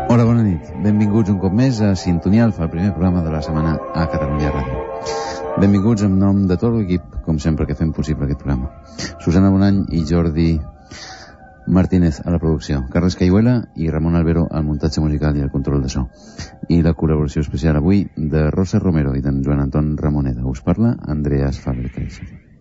Hola, bona nit. Benvinguts un cop més a Sintonia Alfa, el primer programa de la setmana a Catalunya Ràdio. Benvinguts en nom de tot l'equip, com sempre, que fem possible aquest programa. Susana Bonany i Jordi Martínez a la producció, Carles Cayuela i Ramon Albero al muntatge musical i al control de so. I la col·laboració especial avui de Rosa Romero i d'en Joan Anton Ramoneda. Us parla Andreas Fàbrica.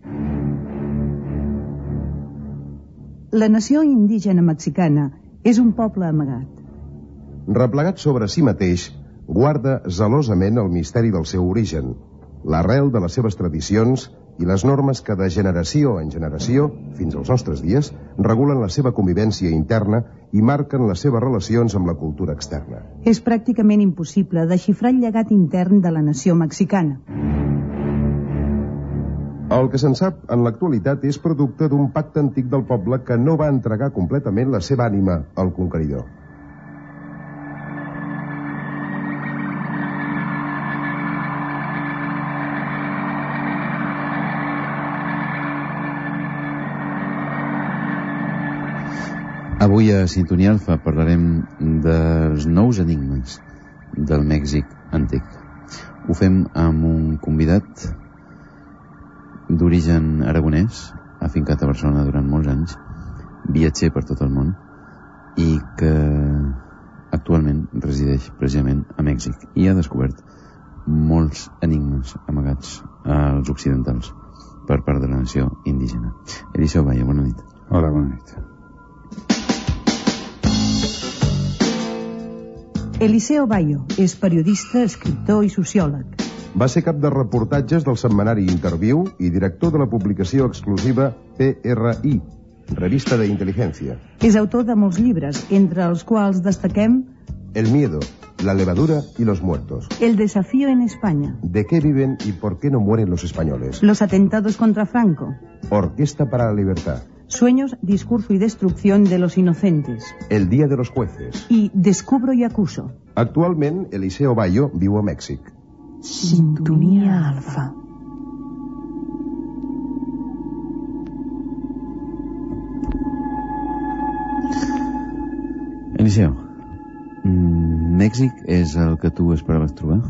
La nació indígena mexicana és un poble amagat. Replegat sobre si mateix, guarda zelosament el misteri del seu origen, l'arrel de les seves tradicions i les normes que de generació en generació, fins als nostres dies, regulen la seva convivència interna i marquen les seves relacions amb la cultura externa. És pràcticament impossible desxifrar el llegat intern de la nació mexicana. El que se'n sap en l'actualitat és producte d'un pacte antic del poble que no va entregar completament la seva ànima al conqueridor. Avui a Sintonia Alfa parlarem dels nous enigmes del Mèxic antic. Ho fem amb un convidat d'origen aragonès, afincat a Barcelona durant molts anys, viatger per tot el món i que actualment resideix precisament a Mèxic i ha descobert molts enigmes amagats als occidentals per part de la nació indígena. Eliseo Bayo, bona nit. Hola, bona nit. Eliseo Bayo és periodista, escriptor i sociòleg. Va ser cap de reportatges del setmanari Interviu i director de la publicació exclusiva PRI, Revista de Inteligencia. És autor de molts llibres, entre els quals destaquem El miedo, la levadura y los muertos. El desafío en España. ¿De qué viven y por qué no mueren los españoles? Los atentados contra Franco. Orquesta para la libertad. Sueños, discurso y destrucción de los inocentes. El día de los jueces. I Descubro i acuso. Actualment, Eliseo Bayo viu a Mèxic. Sintonia Alfa. Eliseo, Mèxic és el que tu esperaves trobar?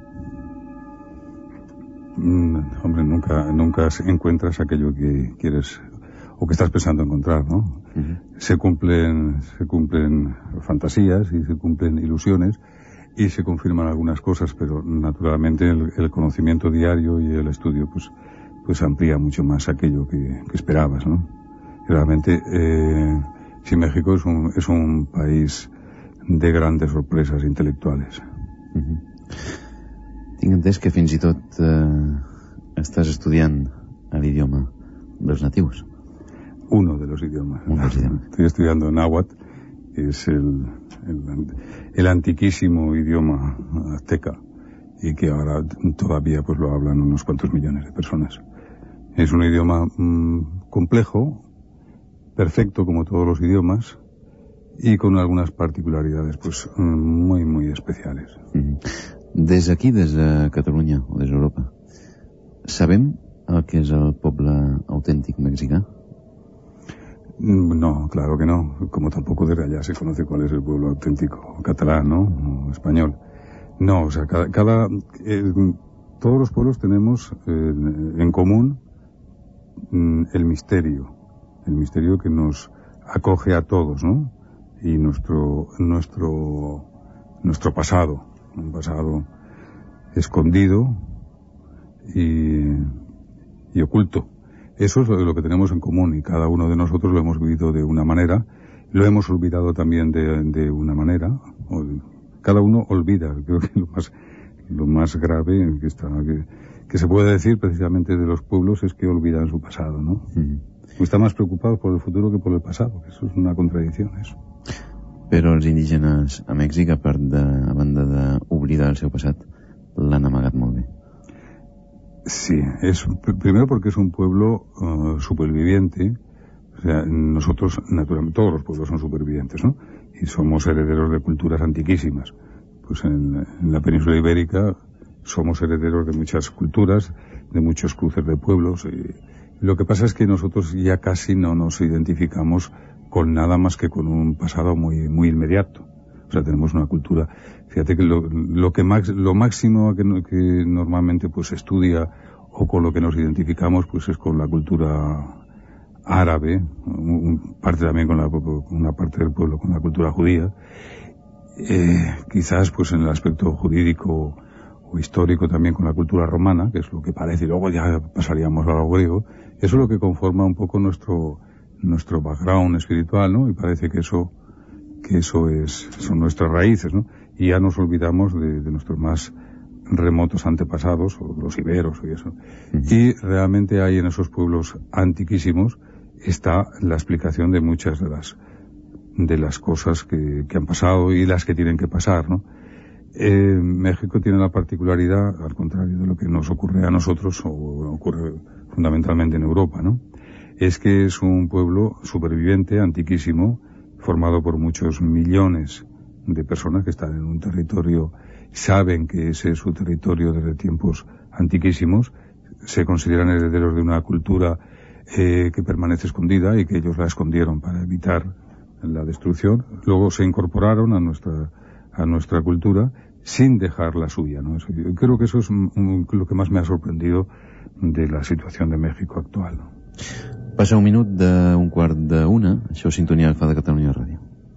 Hombre, nunca encuentras aquello que quieres o que estás pensando encontrar, ¿no? Uh-huh. Se cumplen fantasías y se cumplen ilusiones y se confirman algunas cosas, pero naturalmente el conocimiento diario y el estudio pues amplía mucho más aquello que esperabas, ¿no? Y realmente sí, México es un país de grandes sorpresas intelectuales. Uh-huh. Tinc entès que fins i tot estàs estudiant l'idioma dels natius. Uno de los idiomas. Estoy estudiando náhuatl, que es el antiquísimo idioma azteca y que ahora todavía pues lo hablan unos cuantos millones de personas. Es un idioma complejo, perfecto como todos los idiomas y con algunas particularidades pues muy, muy especiales. Des d'aquí, des de Catalunya o des d'Europa, sabem el que és el poble autèntic mexicà? No, claro que no. Como tampoco desde allá se conoce cuál es el pueblo auténtico catalán, ¿no? O español. No, o sea, todos los pueblos tenemos en común el misterio que nos acoge a todos, ¿no? Y nuestro pasado, un pasado escondido y oculto. Eso es lo que tenemos en común y cada uno de nosotros lo hemos vivido de una manera, lo hemos olvidado también de una manera. Cada uno olvida. Creo que lo más grave que se puede decir precisamente de los pueblos es que olvidan su pasado, ¿no? Están más preocupados por el futuro que por el pasado, que eso es una contradicción, eso. Però els indígenes a Mèxic, a banda d'oblidar el seu passat, l'han amagat molt bé. Sí, primero porque es un pueblo superviviente. O sea, nosotros, naturalmente, todos los pueblos son supervivientes, ¿no? Y somos herederos de culturas antiquísimas. Pues en la península ibérica somos herederos de muchas culturas, de muchos cruces de pueblos. Y lo que pasa es que nosotros ya casi no nos identificamos con nada más que con un pasado muy, muy inmediato. O O sea, tenemos una cultura. Fíjate que lo máximo que normalmente pues se estudia o con lo que nos identificamos pues es con la cultura árabe, parte también con una parte del pueblo con la cultura judía. Quizás pues en el aspecto jurídico o histórico también con la cultura romana, que es lo que parece, y luego ya pasaríamos a lo griego. Eso es lo que conforma un poco nuestro background espiritual, ¿no? Y parece que eso son nuestras raíces, ¿no? Y ya nos olvidamos de nuestros más remotos antepasados, o los iberos y eso. Y realmente hay en esos pueblos antiquísimos está la explicación de muchas de las cosas que han pasado y las que tienen que pasar, ¿no? México tiene la particularidad, al contrario de lo que nos ocurre a nosotros, o ocurre fundamentalmente en Europa, ¿no? Es que es un pueblo superviviente, antiquísimo, formado por muchos millones de personas que están en un territorio, saben que ese es su territorio desde tiempos antiquísimos, se consideran herederos de una cultura que permanece escondida y que ellos la escondieron para evitar la destrucción. Luego se incorporaron a nuestra cultura sin dejar la suya, ¿no? Yo creo que eso es lo que más me ha sorprendido de la situación de México actual, ¿no? Passa un minut d'un quart d'una. Això és Sintonia Alfa de Catalunya Ràdio.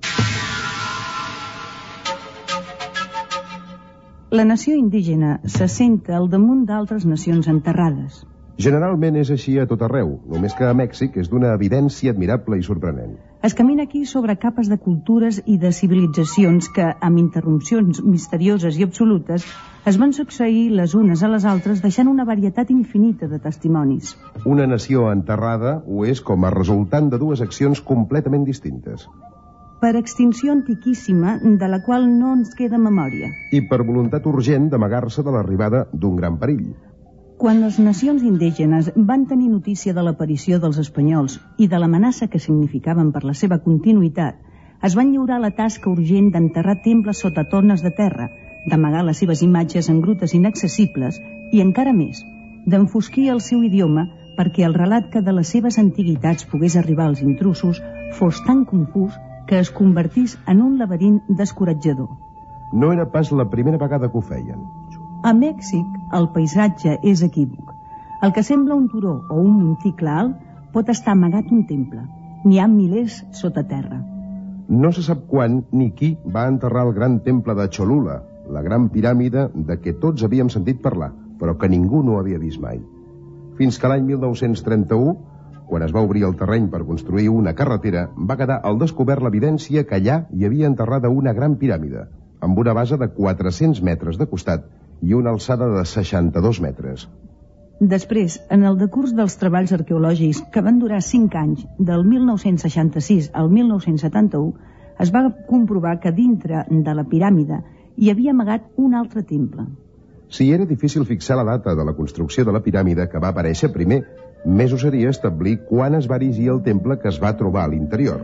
La nació indígena s'assenta al damunt d'altres nacions enterrades. Generalment és així a tot arreu, només que a Mèxic és d'una evidència admirable i sorprenent. Es camina aquí sobre capes de cultures i de civilitzacions que, amb interrupcions misterioses i absolutes, es van succeir les unes a les altres deixant una varietat infinita de testimonis. Una nació enterrada ho és com a resultant de dues accions completament distintes. Per extinció antiquíssima, de la qual no ens queda memòria. I per voluntat urgent d'amagar-se de l'arribada d'un gran perill. Quan les nacions indígenes van tenir notícia de l'aparició dels espanyols i de l'amenaça que significaven per la seva continuïtat, es van lliurar la tasca urgent d'enterrar temples sota tones de terra, d'amagar les seves imatges en grutes inaccessibles i, encara més, d'enfosquir el seu idioma perquè el relat que de les seves antiguitats pogués arribar als intrusos fos tan confús que es convertís en un laberint descoratjador. No era pas la primera vegada que ho feien. A Mèxic, el paisatge és equívoc. El que sembla un turó o un monticle alt pot estar amagat un temple. N'hi ha milers sota terra. No se sap quan ni qui va enterrar el gran temple de Cholula, la gran piràmide de què tots havíem sentit parlar, però que ningú no havia vist mai. Fins que l'any 1931, quan es va obrir el terreny per construir una carretera, va quedar al descobert l'evidència que allà hi havia enterrada una gran piràmide, amb una base de 400 metres de costat i una alçada de 62 metres. Després, en el decurs dels treballs arqueològics, que van durar 5 anys, del 1966 al 1971, es va comprovar que dintre de la piràmide hi havia amagat un altre temple. Si era difícil fixar la data de la construcció de la piràmide que va aparèixer primer, més ho seria establir quan es va erigir el temple que es va trobar a l'interior.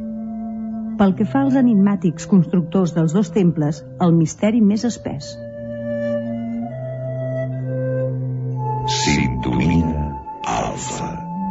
Pel que fa als enigmàtics constructors dels dos temples, el misteri més espès. Sintonia Alfa.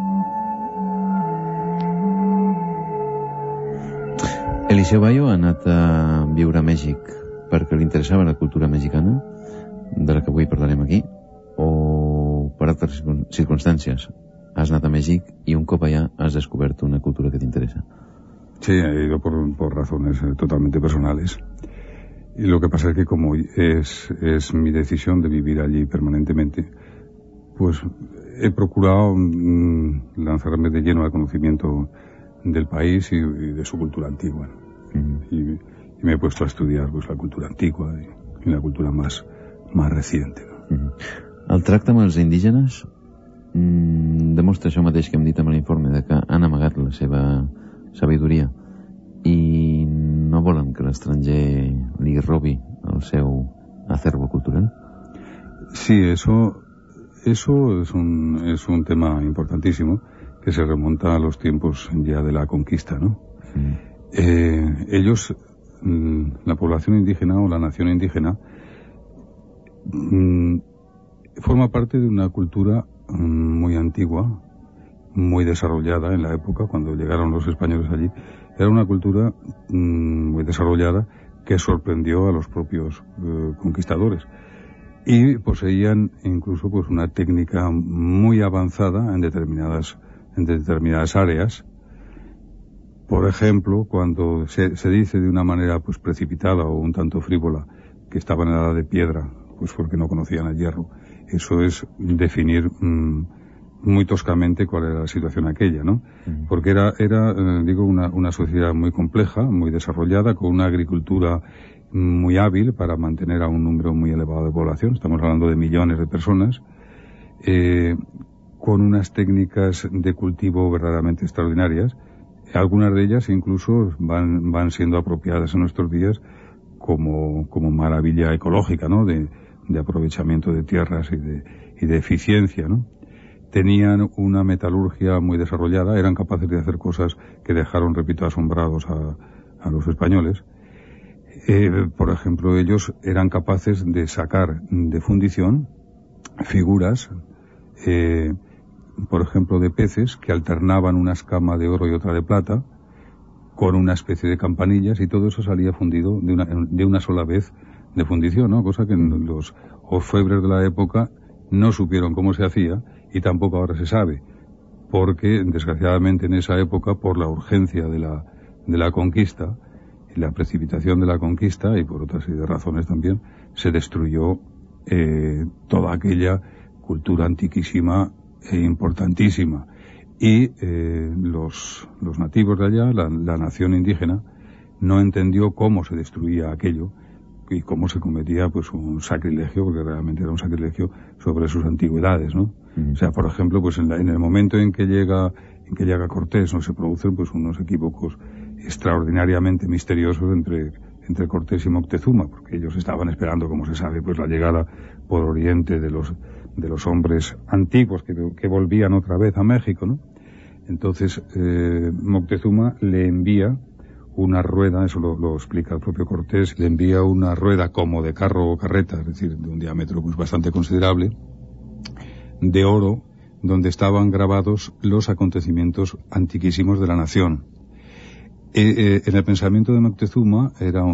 Eliseu Bayo ha anat a viure a Mèxic perquè li interessava la cultura mexicana, de la que avui parlarem aquí, o per altres circunstàncies. Has anat a Mèxic y un cop allá has descubierto una cultura que te interesa. Sí, he ido por razones totalmente personales. Y lo que pasa es que como es mi decisión de vivir allí permanentemente, pues he procurado lanzarme de lleno al conocimiento del país y de su cultura antigua. Y me he puesto a estudiar pues la cultura antigua y la cultura más reciente, ¿no? El tracte amb els indígenes demostra això mateix que hem dit amb l'informe, de que han amagat la seva sabidoria i no volen que l'estranger li robi el seu acervo cultural. Sí, eso es un tema importantísimo que se remonta a los tiempos ya de la conquista, ¿no? Ellos, la población indígena o la nación indígena, forma parte de una cultura muy antigua, muy desarrollada en la época cuando llegaron los españoles allí. Era una cultura muy desarrollada que sorprendió a los propios conquistadores. Y poseían incluso pues una técnica muy avanzada en determinadas áreas. Por ejemplo, cuando se dice de una manera pues precipitada o un tanto frívola que estaban en la edad de piedra, pues porque no conocían el hierro, eso es definir muy toscamente cuál era la situación aquella, ¿no? Porque era una sociedad muy compleja, muy desarrollada, con una agricultura muy hábil para mantener a un número muy elevado de población. Estamos hablando de millones de personas, con unas técnicas de cultivo verdaderamente extraordinarias. Algunas de ellas incluso van siendo apropiadas en nuestros días como maravilla ecológica, ¿no? De aprovechamiento de tierras y de eficiencia, ¿no? Tenían una metalurgia muy desarrollada, eran capaces de hacer cosas que dejaron, repito, asombrados a los españoles. Por ejemplo, ellos eran capaces de sacar de fundición figuras, por ejemplo, de peces que alternaban una escama de oro y otra de plata con una especie de campanillas, y todo eso salía fundido de una sola vez de fundición, ¿no? Cosa que los orfebres de la época no supieron cómo se hacía, y tampoco ahora se sabe, porque desgraciadamente en esa época, por la urgencia de la conquista y la precipitación de la conquista, y por otra serie de razones también, se destruyó toda aquella cultura antiquísima e importantísima. Y los nativos de allá, la nación indígena, no entendió cómo se destruía aquello y cómo se cometía pues un sacrilegio, porque realmente era un sacrilegio sobre sus antigüedades, ¿no? O sea, por ejemplo, pues en el momento en que llega Cortés, no se producen pues unos equívocos extraordinariamente misteriosos entre Cortés y Moctezuma, porque ellos estaban esperando, como se sabe, pues la llegada por Oriente de los hombres antiguos que volvían otra vez a México, ¿no? Entonces Moctezuma le envía una rueda, eso lo explica el propio Cortés, le envía una rueda como de carro o carreta, es decir, de un diámetro pues bastante considerable, de oro, donde estaban grabados los acontecimientos antiquísimos de la nación. En el pensamiento de Moctezuma era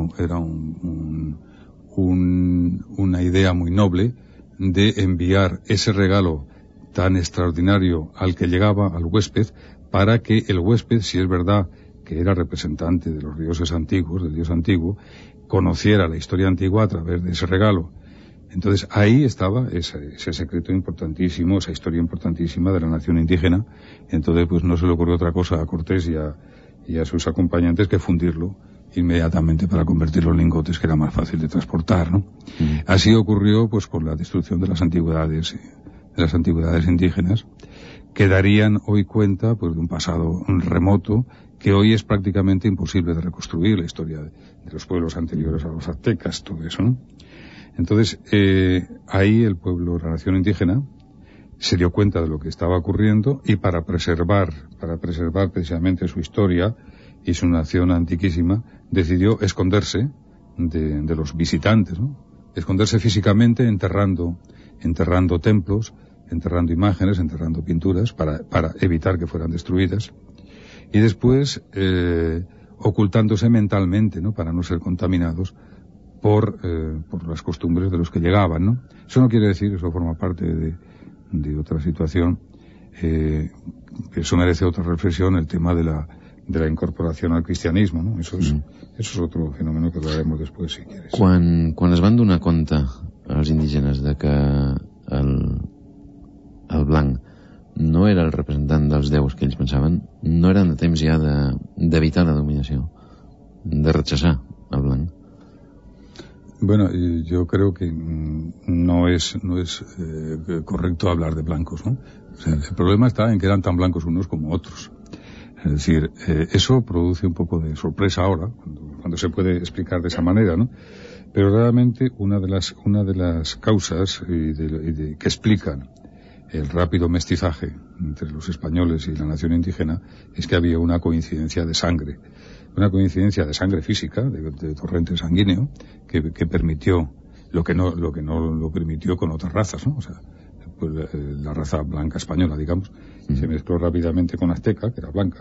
una idea muy noble de enviar ese regalo tan extraordinario al que llegaba, al huésped, para que el huésped, si es verdad que era representante de los dioses antiguos, del dios antiguo, conociera la historia antigua a través de ese regalo. Entonces ahí estaba ese secreto importantísimo, esa historia importantísima de la nación indígena. Entonces pues no se le ocurrió otra cosa a Cortés y a sus acompañantes que fundirlo inmediatamente para convertirlo en lingotes, que era más fácil de transportar, ¿no? Así ocurrió pues con la destrucción de las antigüedades indígenas, que darían hoy cuenta pues de un pasado remoto que hoy es prácticamente imposible de reconstruir, la historia de los pueblos anteriores a los aztecas, todo eso, ¿no? Entonces ahí el pueblo, la nación indígena, se dio cuenta de lo que estaba ocurriendo, y para preservar precisamente su historia y su nación antiquísima, decidió esconderse de los visitantes, ¿no? Esconderse físicamente, enterrando templos, enterrando imágenes, enterrando pinturas para evitar que fueran destruidas, y después ocultándose mentalmente, ¿no? Para no ser contaminados por las costumbres de los que llegaban, ¿no? Eso no quiere decir, eso forma parte de otra situación, que eso merece otra reflexión, el tema de la incorporación al cristianismo, ¿no? Eso és otro fenómeno que hablaremos después, si quieres. Quan es van donar compte els indígenes de que el blanc no era el representant dels déus que ells pensaven, no eren de temps ja d'evitar la dominació, de rechazar el blanc. Bueno, yo creo que no es correcto hablar de blancos, ¿no? O sea, el problema está en que eran tan blancos unos como otros. Es decir, eso produce un poco de sorpresa ahora, cuando se puede explicar de esa manera, ¿no? Pero realmente una de las causas que explican el rápido mestizaje entre los españoles y la nación indígena es que había una coincidencia de sangre física, de torrente sanguíneo, que permitió lo que no lo permitió con otras razas, ¿no? O sea, pues la raza blanca española, digamos, se mezcló rápidamente con azteca, que era blanca,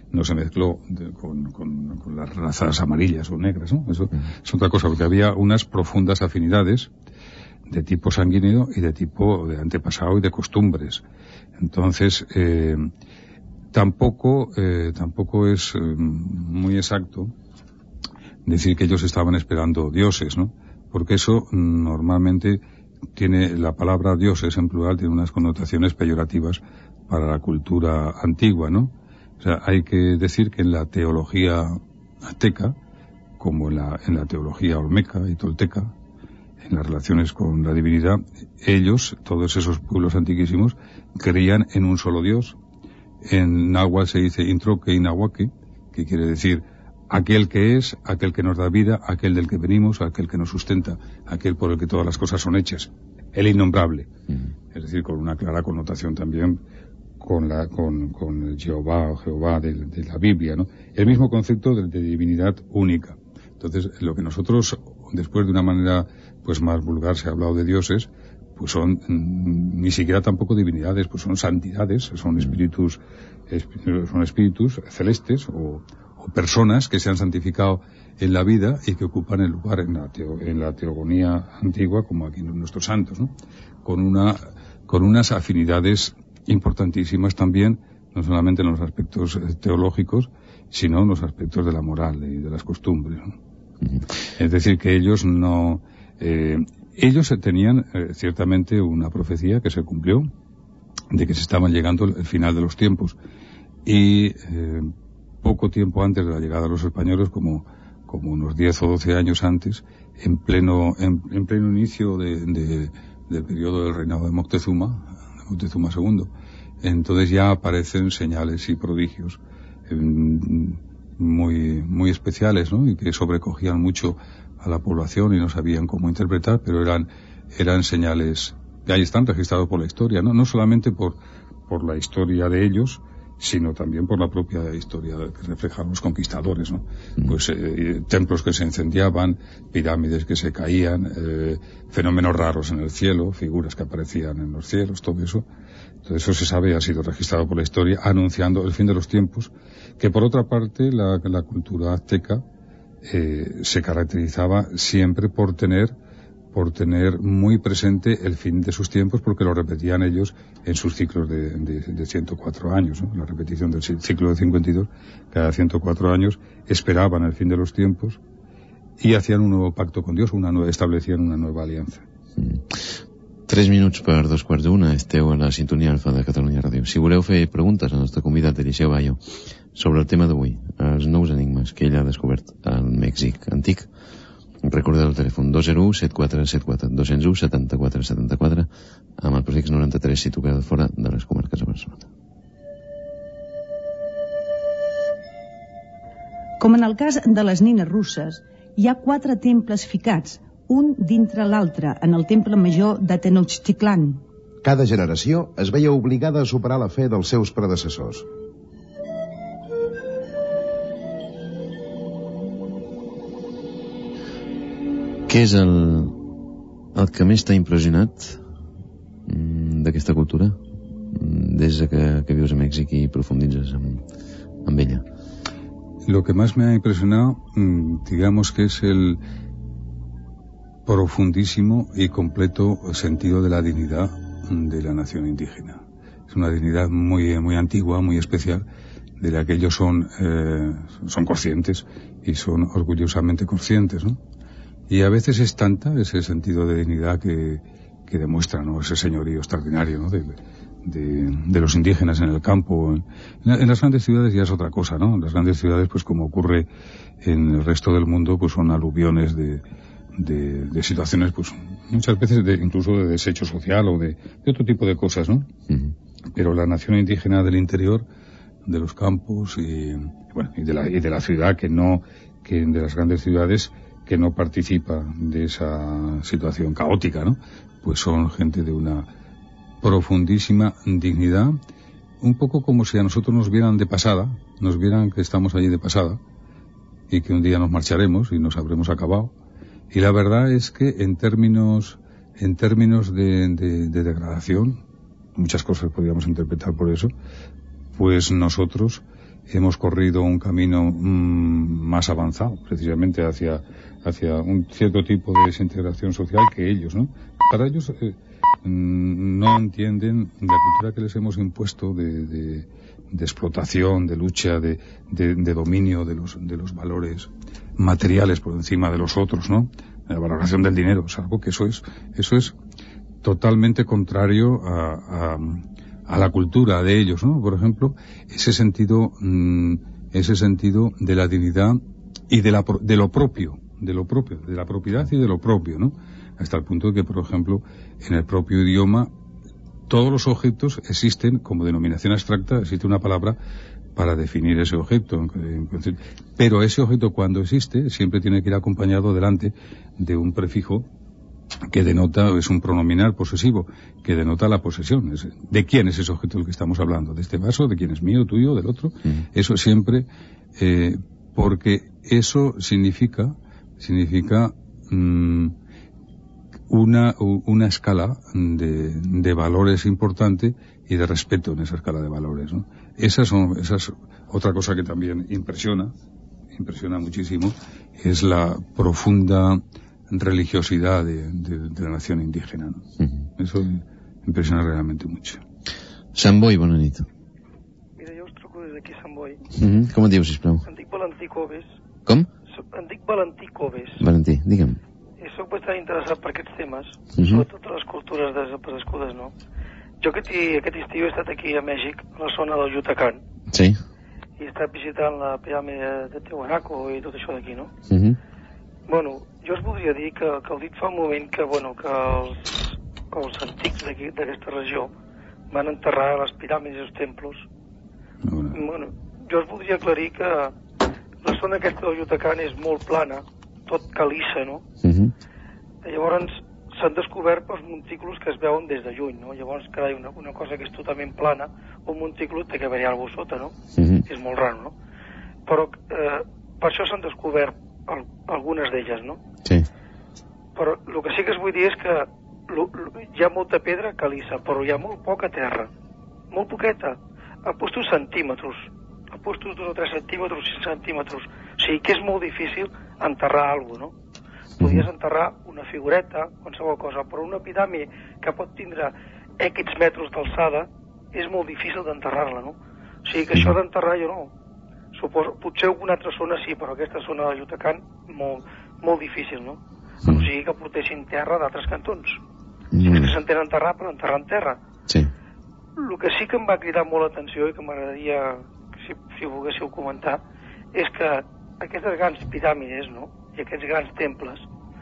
no se mezcló con las razas amarillas o negras, ¿no? Eso es otra cosa, porque había unas profundas afinidades de tipo sanguíneo y de tipo de antepasado y de costumbres. Entonces, tampoco es muy exacto decir que ellos estaban esperando dioses, ¿no? Porque eso normalmente tiene, la palabra dioses en plural tiene unas connotaciones peyorativas para la cultura antigua, ¿no? O sea, hay que decir que en la teología azteca, como en la teología olmeca y tolteca, en las relaciones con la divinidad, ellos, todos esos pueblos antiquísimos, creían en un solo Dios. En náhuatl se dice Introque Inahuaque, que quiere decir aquel que es, aquel que nos da vida, aquel del que venimos, aquel que nos sustenta, aquel por el que todas las cosas son hechas, el innombrable. Es decir, con una clara connotación también con el Jehová o Jehová de la Biblia, ¿no? El mismo concepto de divinidad única. Entonces, lo que nosotros, después de una manera pues más vulgar se ha hablado de dioses, pues son ni siquiera tampoco divinidades, pues son santidades, son espíritus celestes o personas que se han santificado en la vida y que ocupan el lugar en la teogonía antigua, como aquí en nuestros santos, ¿no? Con unas afinidades importantísimas también, no solamente en los aspectos teológicos, sino en los aspectos de la moral y de las costumbres, ¿no? Es decir, que ellos tenían ciertamente una profecía que se cumplió, de que se estaban llegando el final de los tiempos, y poco tiempo antes de la llegada de los españoles, como unos 10 o 12 años antes, en pleno inicio del periodo del reinado de Moctezuma II, entonces ya aparecen señales y prodigios muy, muy especiales, ¿no? Y que sobrecogían mucho a la población y no sabían cómo interpretar, pero eran señales que ahí están registrados por la historia, ¿no? No solamente por la historia de ellos, sino también por la propia historia que reflejan los conquistadores, ¿no? Pues templos que se incendiaban, pirámides que se caían, fenómenos raros en el cielo, figuras que aparecían en los cielos, todo eso se sabe y ha sido registrado por la historia, anunciando el fin de los tiempos, que por otra parte la cultura azteca se caracterizaba siempre por tener muy presente el fin de sus tiempos, porque lo repetían ellos en sus ciclos de 104 años, ¿no? La repetición del ciclo de 52, cada 104 años esperaban el fin de los tiempos y hacían un nuevo pacto con Dios, establecían una nueva alianza. 3 minuts per 2:15, esteu a la sintonia alfa de Catalunya Ràdio. Si voleu fer preguntes al nostre convidat Eliseu Bayo sobre el tema d'avui, els nous enigmes que ell ha descobert al Mèxic antic, recordeu el telèfon 201-7474, 201-7474, amb el prefix 93 si toqueu de fora de les comarques de Barcelona. Com en el cas de les nines russes, hi ha 4 temples ficats, un dintre l'altre, en el temple major de Tenochtitlan. Cada generació es veia obligada a superar la fe dels seus predecessors. Què és el que més t'ha impressionat d'aquesta cultura des que vius a Mèxic y profunditzes amb ella? Lo que más me ha impresionado, digamos que es el profundísimo y completo sentido de la dignidad de la nación indígena. Es una dignidad muy, muy antigua, muy especial, de la que ellos son conscientes y son orgullosamente conscientes, ¿no? Y a veces es tanta ese sentido de dignidad que demuestra, ¿no?, ese señorío extraordinario, ¿no?, de los indígenas en el campo. En las grandes ciudades ya es otra cosa, ¿no? En las grandes ciudades, pues como ocurre en el resto del mundo, pues son aluviones de situaciones, pues muchas veces incluso de desecho social o de otro tipo de cosas, ¿no? Pero la nación indígena del interior, de los campos y de la ciudad, que de las grandes ciudades, que no participa de esa situación caótica, ¿no? Pues son gente de una profundísima dignidad, un poco como si a nosotros nos vieran de pasada, nos vieran que estamos allí de pasada y que un día nos marcharemos y nos habremos acabado. Y la verdad es que en términos de degradación, muchas cosas podríamos interpretar por eso, pues nosotros hemos corrido un camino más avanzado, precisamente hacia un cierto tipo de desintegración social que ellos, ¿no? Para ellos no entienden la cultura que les hemos impuesto de explotación, de lucha, de dominio de los valores materiales por encima de los otros, ¿no? La valoración del dinero, es algo que eso es totalmente contrario a la cultura de ellos, ¿no? Por ejemplo, ese sentido de la dignidad y de lo propio, de la propiedad y de lo propio, ¿no? Hasta el punto de que, por ejemplo, en el propio idioma todos los objetos existen como denominación abstracta, existe una palabra para definir ese objeto, pero ese objeto cuando existe siempre tiene que ir acompañado delante de un prefijo que denota, es un pronominal posesivo, que denota la posesión. ¿De quién es ese objeto del que estamos hablando? ¿De este vaso? ¿De quién es mío, tuyo, del otro? Eso siempre, porque eso significa una escala de valores importante y de respeto en esa escala de valores, ¿no? Esa es otra cosa que también impresiona muchísimo, es la profunda religiosidad de la nación indígena, ¿no? Eso impresiona realmente mucho. Sant Boi, bona nit. Mira, jo us truco des d'aquí, Sant Boi. Com et dius, sisplau? Em dic Valentí Coves. Com? Em dic Valentí Coves. Valentí, digue'm. I soc bastant interessat per aquests temes, sobretot les cultures desaparegudes, no? Jo aquest estiu he estat aquí a Mèxic, a la zona del Yucatán. Sí. I he estat visitant la piràmide de Tiwanaku i tot això d'aquí, no? Bueno, jo us voldria dir que heu dit fa un moment que els antics d'aquesta regió van enterrar les piràmides i els templos. Bueno, jo us voldria aclarir que la zona aquesta del Yucatán és molt plana, tot calissa, no? Llavors s'han descobert els montículos que es veuen des de lluny, no? Llavors, carai, una cosa que és totalment plana, un montículo té que haver-hi alguna cosa sota, no? És molt raro, no? Però per això s'han descobert algunes d'elles, no? Sí. Però el que sí que us vull dir és que hi ha molta pedra calissa, però hi ha molt poca terra, molt poqueta, a postos centímetres, a postos 2 o 3 centímetres, 5 centímetres, o sigui que és molt difícil enterrar alguna cosa, no? Podries enterrar una figureta, qualsevol cosa, però una piràmide que pot tindre X metres d'alçada és molt difícil d'enterrar-la, no? O sigui que això d'enterrar jo no. Suposo, potser alguna altra zona sí, però aquesta zona del Yucatán molt difícil, no? O sigui que portessin terra d'altres cantons. Si és que s'entén enterrar, però enterrar en terra. Sí. El que sí que em va cridar molt l'atenció i que m'agradaria, si volguéssiu comentar, és que aquestes grans piràmides, no?, i aquests grans temples,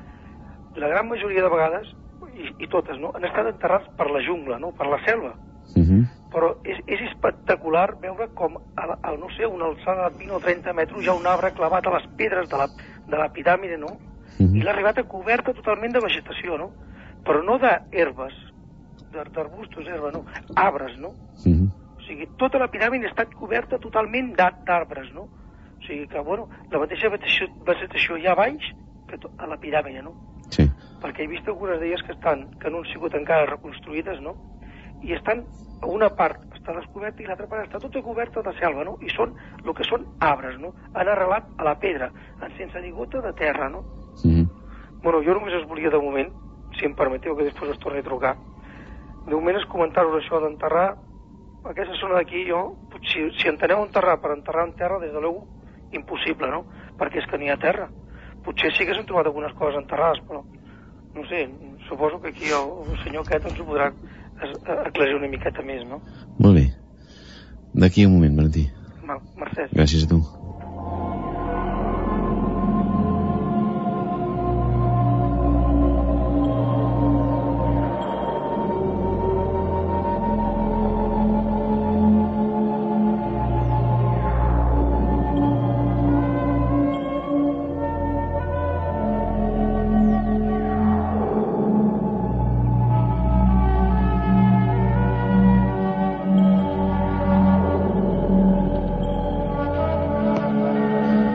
la gran majoria de vegades, i totes, no?, han estat enterrats per la jungla, no?, per la selva. Però és espectacular veure com, no sé, una alçada de 20 o 30 metres, hi ha un arbre clavat a les pedres de la piràmide, no?, i l'ha arribat a coberta totalment de vegetació, no?, però no d'herbes, d'arbustos, herba, no, arbres, no? O sigui, tota la piràmide ha estat coberta totalment d'arbres, no? O sigui que, bueno, la mateixa vegetació hi ha baix que a la piràmide, no? Sí. Perquè he vist algunes d'elles que no han sigut encara reconstruïdes, no? I estan, una part està descoberta i l'altra part està tota coberta de selva, no? I són el que són arbres, no? Han arrelat a la pedra, sense ni gota de terra, no? Bueno, jo només us volia de moment, si em permeteu que després us torni a trucar, de moment és comentar-vos això d'enterrar aquesta zona d'aquí. Jo, si enteneu enterrar per enterrar en terra, des de l'eu impossible, no? Perquè és que n'hi ha terra. Potser sí que s'han trobat algunes coses enterrades, però no sé, suposo que aquí el senyor aquest ens ho podrà aclarir una miqueta més, no? Molt bé. D'aquí un moment, Valentí. Mercè. Gràcies a tu.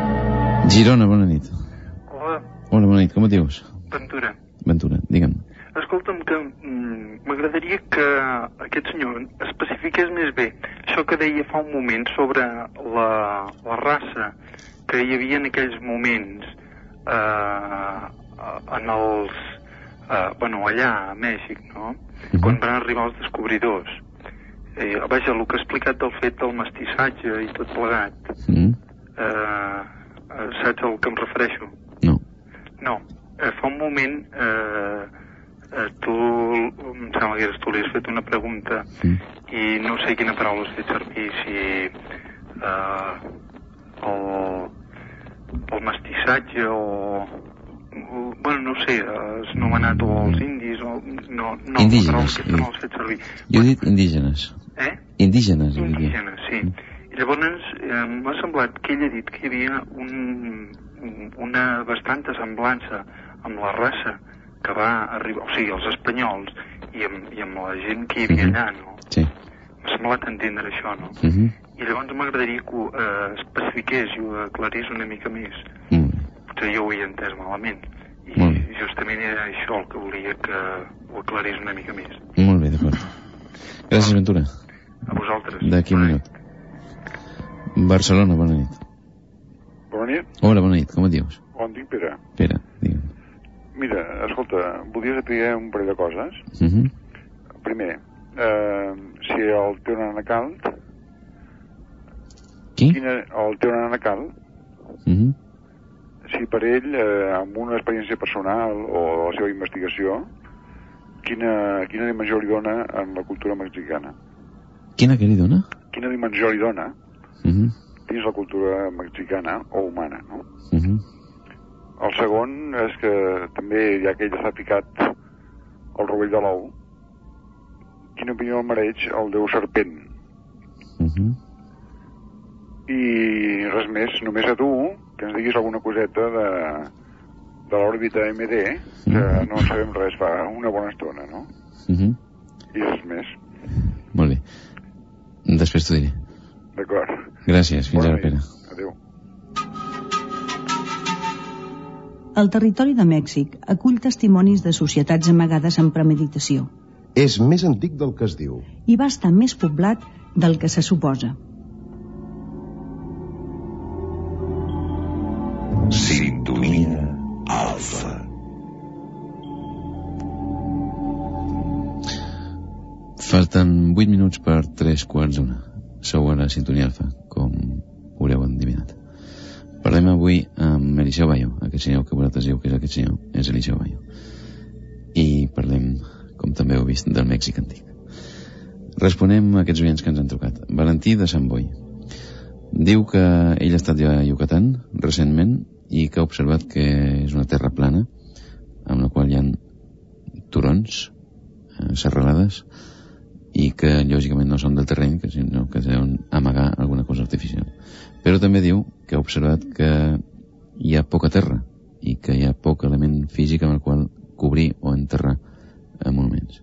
Girona, bona nit. Hola. Hola, bona nit, com et dius? Ventura. Ventura, digue'm. escolta'm, que m'agradaria que aquest senyor especifiqués més bé això que deia fa un moment sobre la raça que hi havia en aquells moments en els... allà a Mèxic, no? Quan van arribar els descobridors. Vaja, el que ha explicat del fet del mestissatge i tot plegat. Saps al que em refereixo? No. Fa un moment tu, em sembla que eres tu, li has fet una pregunta i no sé quina paraula has fet servir, si el mestissatge o bueno, no sé, has anomenat o els indis o... Indígenes. No has fet servir. Jo he dit indígenes. Indígenes, sí. I llavors m'ha semblat que ell ha dit que hi havia una bastanta semblança amb la raça que va arribar, o sigui, els espanyols i amb la gent que hi havia allà, no? Sí. M'ha semblat entendre això, no? I llavors m'agradaria que ho especifiqués i ho aclarís una mica més. Potser jo ho he entès malament. I justament era això el que volia que ho aclarís una mica més. Molt bé, d'acord. Gràcies, Ventura. A vosaltres. D'aquí un minut. Barcelona, bona nit. Bona nit. Hola, bona nit. Com et dius? Em dic Pere. Pere, digue'm. Mira, escolta, volia saber un parell de coses. Primer, si el teu nana calt... Qui? El teu nana calt. Si per ell, amb una experiència personal o la seva investigació, quina dimensió li dona en la cultura mexicana? Quina que li dona? Quina dimensió li dona dins la cultura mexicana o humana, no? El segon és que també, ja que ell està picat al rovell de l'ou, quina opinió mereix el déu serpent? I res més, només a tu, que ens diguis alguna coseta de l'òrbita MD, que no en sabem res fa una bona estona, no? I res més. Molt bé. Després t'ho diré. D'acord. Gràcies, fins ara, Pere. Adéu. El territori de Mèxic acull testimonis de societats amagades amb premeditació. És més antic del que es diu. I va estar més poblat del que se suposa. Sintonia Alfa. Falten 8 minuts per 3:15. Sou a la Sintonia Alfa, com haureu endevinat. Parlem avui amb Eliseu Bayo. Aquest senyor que vosaltres diu que és aquest senyor és Eliseu Bayo. I parlem, com també heu vist, del Mèxic antic. Responem a aquests oients que ens han trucat. Valentí de Sant Boi diu que ell ha estat a Yucatán recentment i que ha observat que és una terra plana amb la qual hi ha turons, serralades, i que lògicament no són del terreny, sinó que deuen amagar alguna cosa artificial. Però també diu que ha observat que hi ha poca terra i que hi ha poc element físic amb el qual cobrir o enterrar monuments.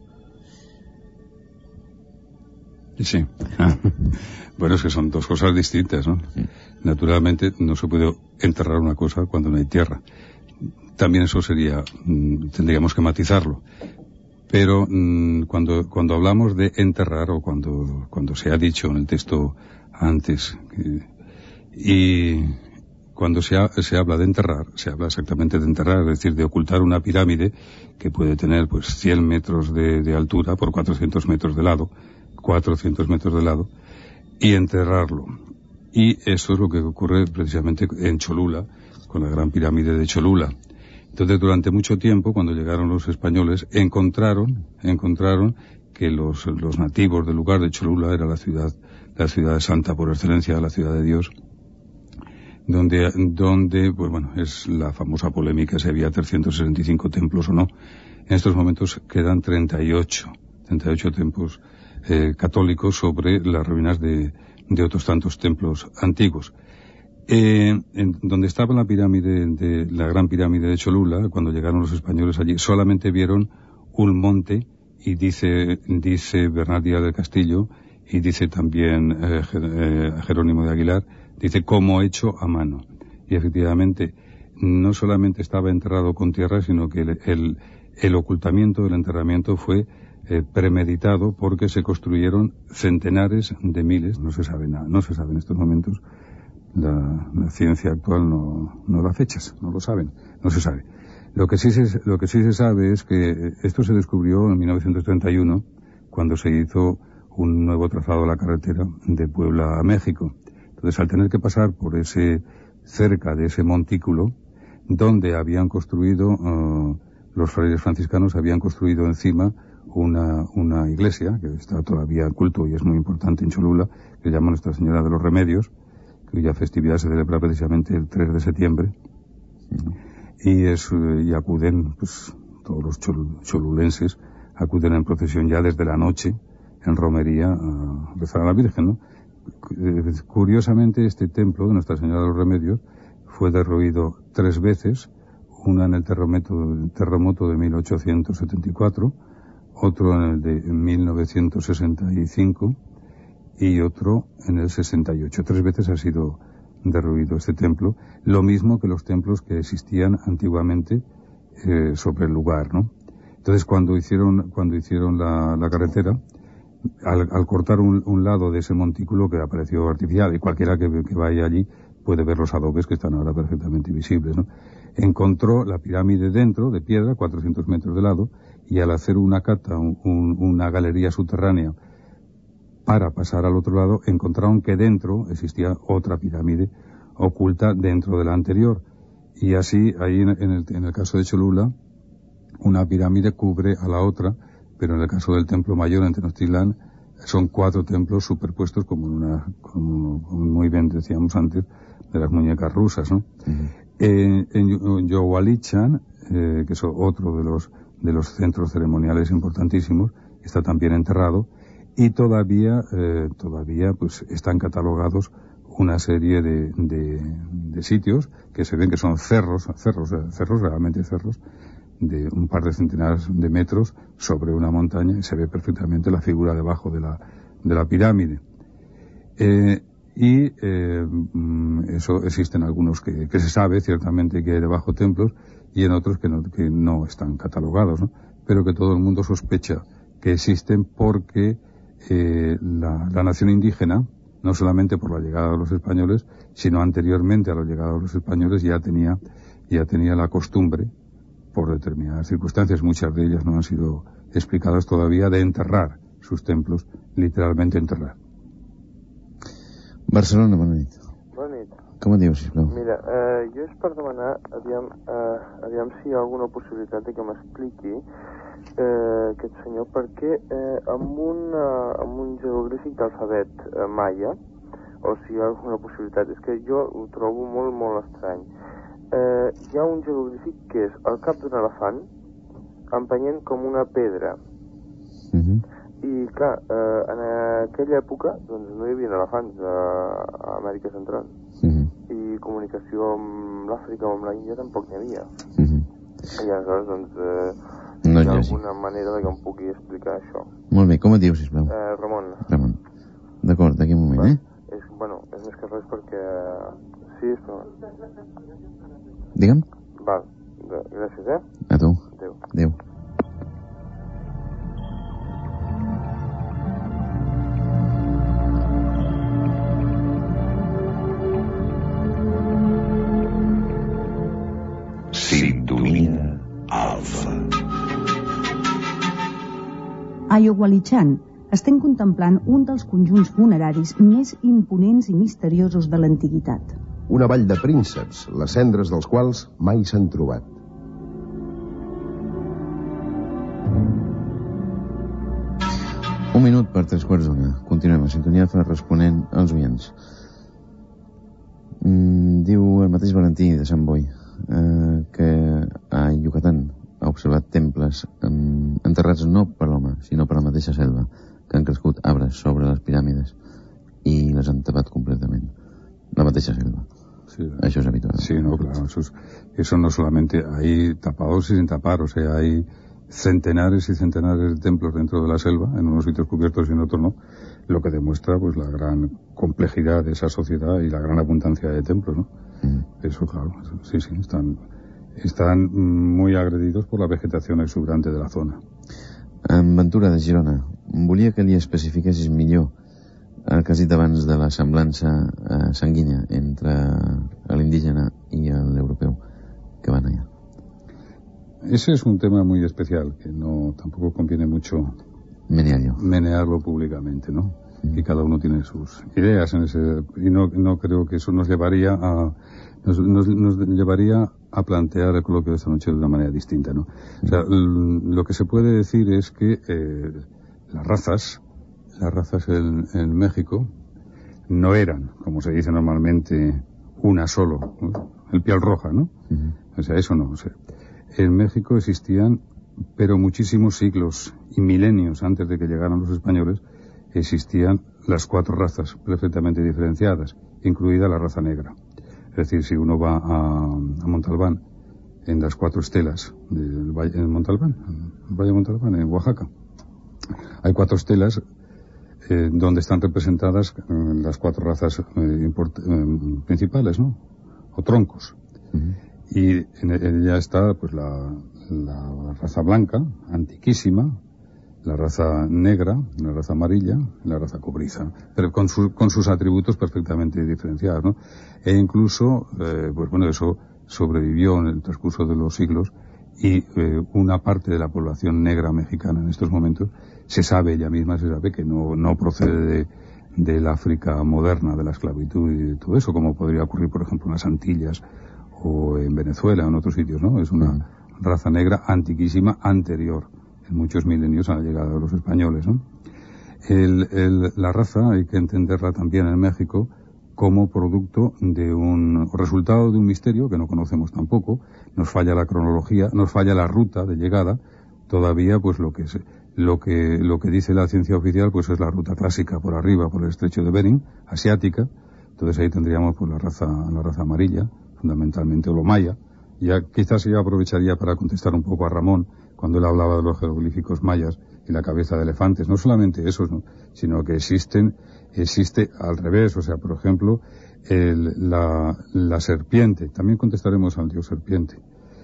Sí. Bueno, es que son dos cosas distintas, ¿no? Naturalmente no se puede enterrar una cosa cuando no hay tierra. También eso sería, tendríamos que matizarlo. Pero cuando hablamos de enterrar, o cuando se ha dicho en el texto antes, y cuando se habla de enterrar, se habla exactamente de enterrar, es decir, de ocultar una pirámide que puede tener pues 100 metros de altura por 400 metros de lado, y enterrarlo. Y eso es lo que ocurre precisamente en Cholula, con la gran pirámide de Cholula. Entonces, durante mucho tiempo, cuando llegaron los españoles, encontraron que los nativos del lugar de Cholula era la ciudad santa por excelencia, la ciudad de Dios, donde pues bueno, es la famosa polémica si había 365 templos o no. En estos momentos quedan 38 templos católicos sobre las ruinas de otros tantos templos antiguos. Donde estaba la gran pirámide de Cholula, cuando llegaron los españoles allí, solamente vieron un monte, y dice Bernal Díaz del Castillo, y dice también Jerónimo de Aguilar, dice como hecho a mano. Y efectivamente, no solamente estaba enterrado con tierra, sino que el ocultamiento, el enterramiento fue premeditado, porque se construyeron centenares de miles, no se sabe nada, no se sabe en estos momentos. La ciencia actual no da fechas, no lo saben, no se sabe. Lo que sí se sabe es que esto se descubrió en 1931, cuando se hizo un nuevo trazado de la carretera de Puebla a México. Entonces, al tener que pasar por cerca de ese montículo, donde habían construido, los frailes franciscanos habían construido encima una iglesia, que está todavía en culto y es muy importante en Cholula, que se llama Nuestra Señora de los Remedios, cuya festividad se celebra precisamente el 3 de septiembre. Y acuden, pues, todos los cholulenses acuden en procesión ya desde la noche, en romería, a rezar a la Virgen, ¿no? Curiosamente, este templo de Nuestra Señora de los Remedios fue derruido 3 veces, una en el terremoto de 1874, otro en el de 1965 y otro en el 68. 3 veces ha sido derruido este templo, lo mismo que los templos que existían antiguamente sobre el lugar, ¿no? Entonces, cuando hicieron la carretera, al cortar un lado de ese montículo que apareció artificial, y cualquiera que vaya allí puede ver los adobes que están ahora perfectamente visibles, ¿no? Encontró la pirámide dentro, de piedra, 400 metros de lado, y al hacer una cata, una galería subterránea para pasar al otro lado, encontraron que dentro existía otra pirámide oculta dentro de la anterior. Y así, ahí en el caso de Cholula, una pirámide cubre a la otra, pero en el caso del templo mayor en Tenochtitlán son 4 templos superpuestos, como muy bien decíamos antes, de las muñecas rusas, ¿no? Uh-huh. En Yohualichan, que es otro de los centros ceremoniales importantísimos, está también enterrado, y todavía pues están catalogados una serie de sitios que se ven que son cerros, realmente cerros, de un par de centenares de metros sobre una montaña, y se ve perfectamente la figura debajo de la pirámide. Eso existen algunos que se sabe ciertamente que hay debajo templos, y en otros que no están catalogados, ¿no? Pero que todo el mundo sospecha que existen, porque la nación indígena, no solamente por la llegada de los españoles, sino anteriormente a la llegada de los españoles, ya tenía la costumbre, por determinadas circunstancias, muchas de ellas no han sido explicadas todavía, de enterrar sus templos, literalmente enterrar. Barcelona, bona nit. Bona nit. Com et dius, sisplau? Mira, jo és per demanar, aviam si hi ha alguna possibilitat de que m'expliqui aquest senyor, perquè amb un jeroglífic d'alfabet maia, o si hi ha alguna possibilitat, és que jo ho trobo molt, molt estrany. Hi ha un jeroglífic que és el cap d'un elefant empenyent com una pedra. I clar, en aquella època doncs no hi havia elefants a Amèrica Central, i comunicació amb l'Àfrica o amb la Índia tampoc n'hi havia. I aleshores doncs hi ha alguna manera de que em pugui explicar això. Molt bé, com et dius, sisplau? Ramon. D'acord, d'aquí un moment, És més que res perquè... Sí, però... Digue'm. Val, gràcies, A tu. Adéu. Sintonia Alfa. A Yohualichan estem contemplant un dels conjunts funeraris més imponents i misteriosos de l'antiguitat. Una vall de prínceps, les cendres dels quals mai s'han trobat. Un minut per 3:15. Continuem a Sintonia Alfa responent als oients. Diu el mateix Valentí de Sant Boi que a Yucatán ha observat temples enterrats no per l'home, sinó per la mateixa selva, que han crescut arbres sobre les piràmides i les han tapat completament. La mateixa selva. Sí, eso es habitual. Sí, no, claro. Eso no solamente hay tapados y sin tapar, o sea, hay centenares y centenares de templos dentro de la selva, en unos sitios cubiertos y en otros no, lo que demuestra pues la gran complejidad de esa sociedad y la gran abundancia de templos, ¿no? Eso, claro, sí, están muy agredidos por la vegetación exuberante de la zona. Ventura de Girona, volia que li especifiquessis millor el que has dit abans de la semblança sanguínia entre l'indígena y el europeo que van allá. Ese es un tema muy especial que tampoco conviene mucho menearlo públicamente, ¿no? Y cada uno tiene sus ideas en ese, y no creo que eso nos llevaría a plantear el coloquio de esta noche de una manera distinta, ¿no? O sea, lo que se puede decir es que las razas en México no eran, como se dice normalmente, una solo, ¿no? El piel roja, ¿no? O sea, eso no. O sea, en México existían, pero muchísimos siglos y milenios antes de que llegaran los españoles, existían las 4 razas perfectamente diferenciadas, incluida la raza negra. Es decir, si uno va a Montalbán, en las 4 estelas del Valle de Montalbán, el Valle de Montalbán, en Oaxaca, hay 4 estelas donde están representadas las 4 razas principales, ¿no? O troncos. Y en ella está pues la raza blanca, antiquísima, la raza negra, la raza amarilla, la raza cobriza, pero con sus atributos perfectamente diferenciados, ¿no? E incluso, pues bueno, eso sobrevivió en el transcurso de los siglos, y una parte de la población negra mexicana en estos momentos se sabe que no procede del África moderna, de la esclavitud y de todo eso, como podría ocurrir, por ejemplo, en las Antillas o en Venezuela o en otros sitios, ¿no? Es una raza negra antiquísima, anterior en muchos milenios a la llegada de los españoles, ¿no? La raza hay que entenderla también en México como producto de resultado de un misterio que no conocemos tampoco. Nos falla la cronología, nos falla la ruta de llegada. Todavía, pues lo que dice la ciencia oficial, pues es la ruta clásica por arriba, por el estrecho de Bering, asiática. Entonces ahí tendríamos pues la raza amarilla, fundamentalmente, o lo maya. Ya quizás yo aprovecharía para contestar un poco a Ramón cuando él hablaba de los jeroglíficos mayas y la cabeza de elefantes. No solamente esos, ¿no?, sino que existe al revés. O sea, por ejemplo, la serpiente. También contestaremos al dios serpiente.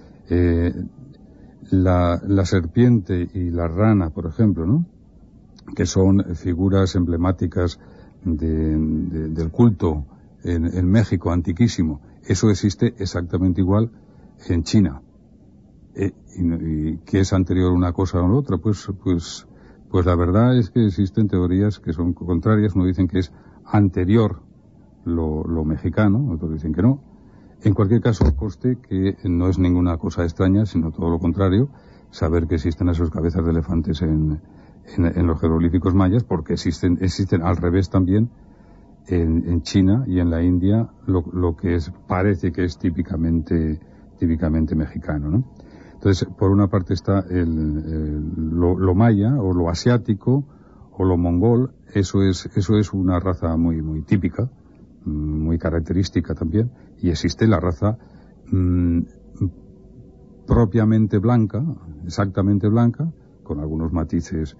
La serpiente y la rana, por ejemplo, ¿no?, que son figuras emblemáticas del culto en México antiquísimo. Eso existe exactamente igual en China. ¿Y qué es anterior una cosa a la otra? Pues la verdad es que existen teorías que son contrarias. Uno dicen que es anterior lo mexicano, otros dicen que no. En cualquier caso, conste que no es ninguna cosa extraña, sino todo lo contrario, saber que existen esas cabezas de elefantes en los jeroglíficos mayas, porque existen al revés también en China y en la India, lo que parece que es típicamente mexicano, ¿no? Entonces, por una parte está lo maya, o lo asiático, o lo mongol. Eso es una raza muy, muy típica, muy característica también. Y existe la raza propiamente blanca, exactamente blanca, con algunos matices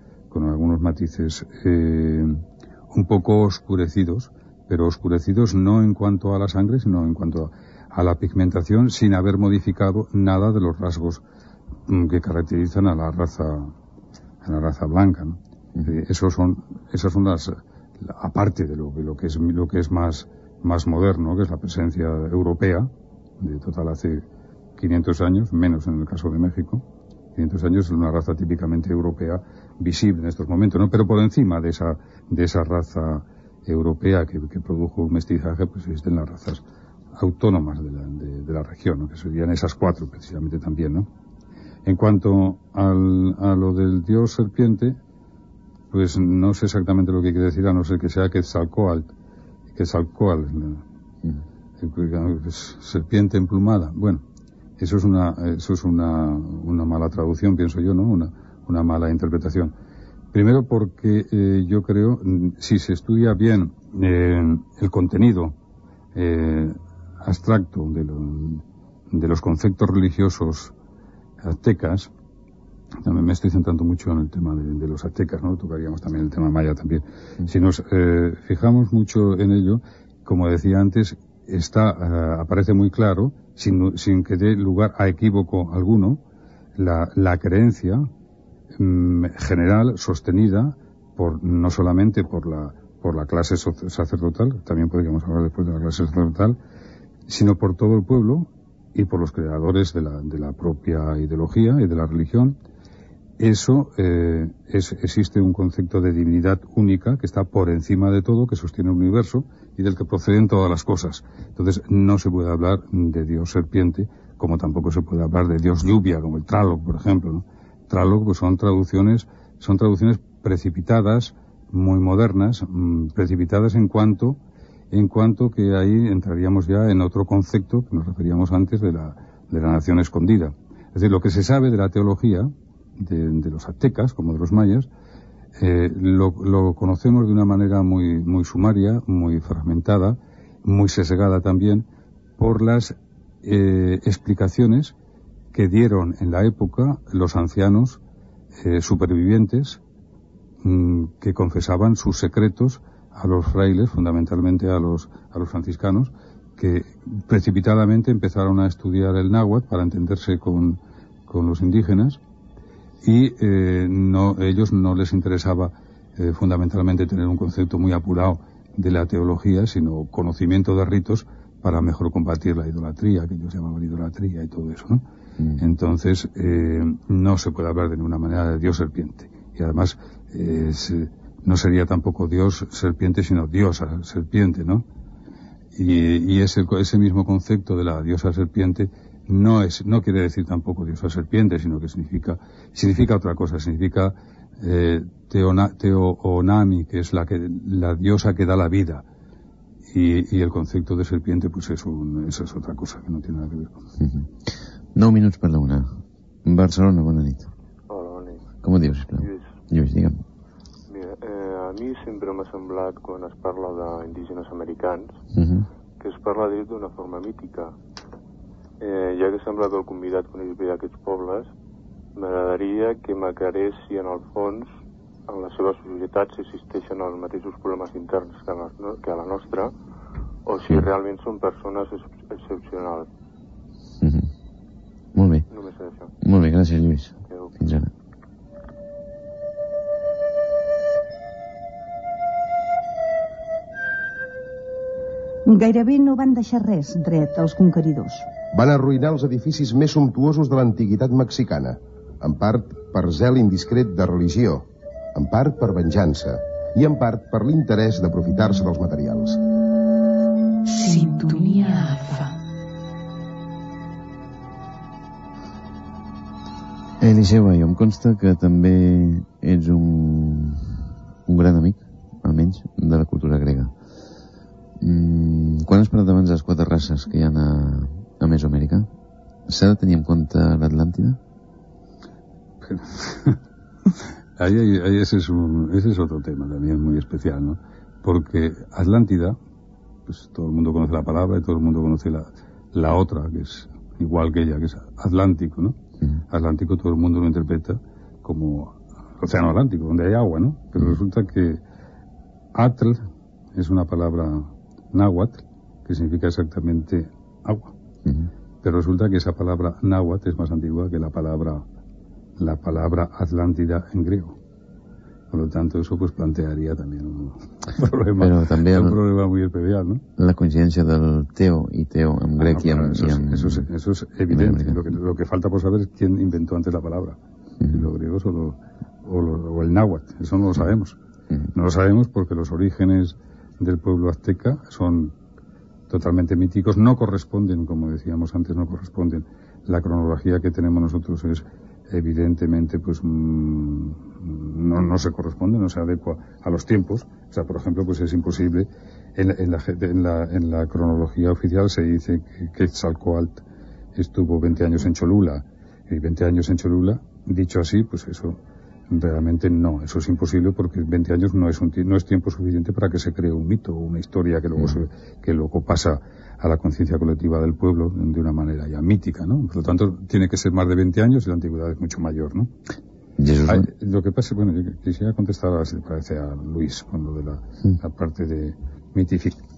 un poco oscurecidos, pero oscurecidos no en cuanto a la sangre, sino en cuanto a la pigmentación, sin haber modificado nada de los rasgos que caracterizan a la raza blanca, ¿no? Esas son las, aparte de lo que es más moderno, que es la presencia europea, de total hace 500 años, menos en el caso de México. 500 años es una raza típicamente europea visible en estos momentos, ¿no? Pero por encima de esa raza europea que produjo un mestizaje, pues existen las razas autónomas de la región, ¿no?, que serían esas 4 precisamente también, ¿no? En cuanto a lo del dios serpiente, pues no sé exactamente lo que quiere decir, a no ser que sea Quetzalcóatl, serpiente emplumada. Bueno, eso es una mala traducción, pienso yo, ¿no? Una mala interpretación. Primero porque yo creo, si se estudia bien el contenido abstracto de los conceptos religiosos aztecas, también me estoy centrando mucho en el tema de los aztecas, ¿no? Tocaríamos también el tema maya también. Si nos fijamos mucho en ello, como decía antes, aparece muy claro, sin que dé lugar a equívoco alguno, la creencia general sostenida no solamente por la clase sacerdotal, también podríamos hablar después de la clase sacerdotal, sino por todo el pueblo y por los creadores de la propia ideología y de la religión. Existe un concepto de divinidad única que está por encima de todo, que sostiene el universo y del que proceden todas las cosas. Entonces no se puede hablar de Dios serpiente, como tampoco se puede hablar de Dios lluvia, como el Tlaloc, por ejemplo, ¿no? Tlaloc, pues son traducciones precipitadas, muy modernas, precipitadas en cuanto que ahí entraríamos ya en otro concepto que nos referíamos antes de la nación escondida. Es decir, lo que se sabe de la teología de los aztecas, como de los mayas, lo conocemos de una manera muy, muy sumaria, muy fragmentada, muy sesgada también, por las explicaciones que dieron en la época los ancianos supervivientes que confesaban sus secretos a los frailes, fundamentalmente a los franciscanos, que precipitadamente empezaron a estudiar el náhuatl para entenderse con los indígenas, y ellos no les interesaba fundamentalmente tener un concepto muy apurado de la teología, sino conocimiento de ritos para mejor combatir la idolatría, que ellos llamaban idolatría y todo eso, ¿no? Entonces no se puede hablar de ninguna manera de Dios serpiente, y además no sería tampoco Dios serpiente, sino diosa serpiente, ¿no? Y ese mismo concepto de la diosa serpiente no quiere decir tampoco diosa serpiente, sino que significa otra cosa, significa Teonami, que es la diosa que da la vida, y el concepto de serpiente pues esa es otra cosa que no tiene nada que ver con... 9 minuts per la 1. Barcelona, bona nit. Hola, bona nit. Com et dius, sisplau? Lluís, digue'm. Mira, a mi sempre m'ha semblat, quan es parla d'indígenes americans, que es parla d'ells d'una forma mítica. Ja que sembla que el convidat coneix bé aquests pobles, m'agradaria que m'aclarés si en el fons, en les seves societats, existeixen els mateixos problemes interns que a la nostra, o si realment són persones excepcionals. Molt bé. Només això. Molt bé, gràcies, Lluís. Adéu. Fins ara. Gairebé no van deixar res dret als conqueridors. Van arruïnar els edificis més sumptuosos de l'antiguitat mexicana, en part per zel indiscret de religió, en part per venjança i en part per l'interès d'aprofitar-se dels materials. Sintonia Alfa. Eliseu Bayo, em consta que també ets un gran amic, almenys, de la cultura grega. Quan has parlat abans de les 4 races que hi ha a Mesoamèrica, s'ha de tenir en compte l'Atlàntida? Ahí ese es otro tema también muy especial, ¿no? Porque Atlántida, pues todo el mundo conoce la palabra y todo el mundo conoce la otra, que es igual que ella, que es Atlántico, ¿no? Atlántico todo el mundo lo interpreta como Océano Atlántico, donde hay agua, ¿no? Pero resulta que Atl es una palabra náhuatl que significa exactamente agua. Pero resulta que esa palabra náhuatl es más antigua que la palabra Atlántida en griego. Por lo tanto, eso pues plantearía también un problema, però també un problema muy especial, ¿no? La coincidència del teo y teo en grec eso es evidente. Lo que falta por saber es quién inventó antes la palabra, si los griegos o el náhuatl. Eso no lo sabemos. No lo sabemos porque los orígenes del pueblo azteca son totalmente míticos, no corresponden, como decíamos antes, no corresponden. La cronología que tenemos nosotros es evidentemente pues no se corresponde, no se adecua a los tiempos. O sea, por ejemplo, pues es imposible en la cronología oficial se dice que Quetzalcóatl estuvo 20 años en Cholula, y 20 años en Cholula, dicho así, pues eso realmente no, eso es imposible, porque 20 años no es tiempo suficiente para que se cree un mito o una historia que luego pasa a la conciencia colectiva del pueblo de una manera ya mítica, ¿no? Por lo tanto, tiene que ser más de 20 años y la antigüedad es mucho mayor, ¿no? Lo que pasa, bueno, yo quisiera contestar, si te parece, a Luis con lo de la parte de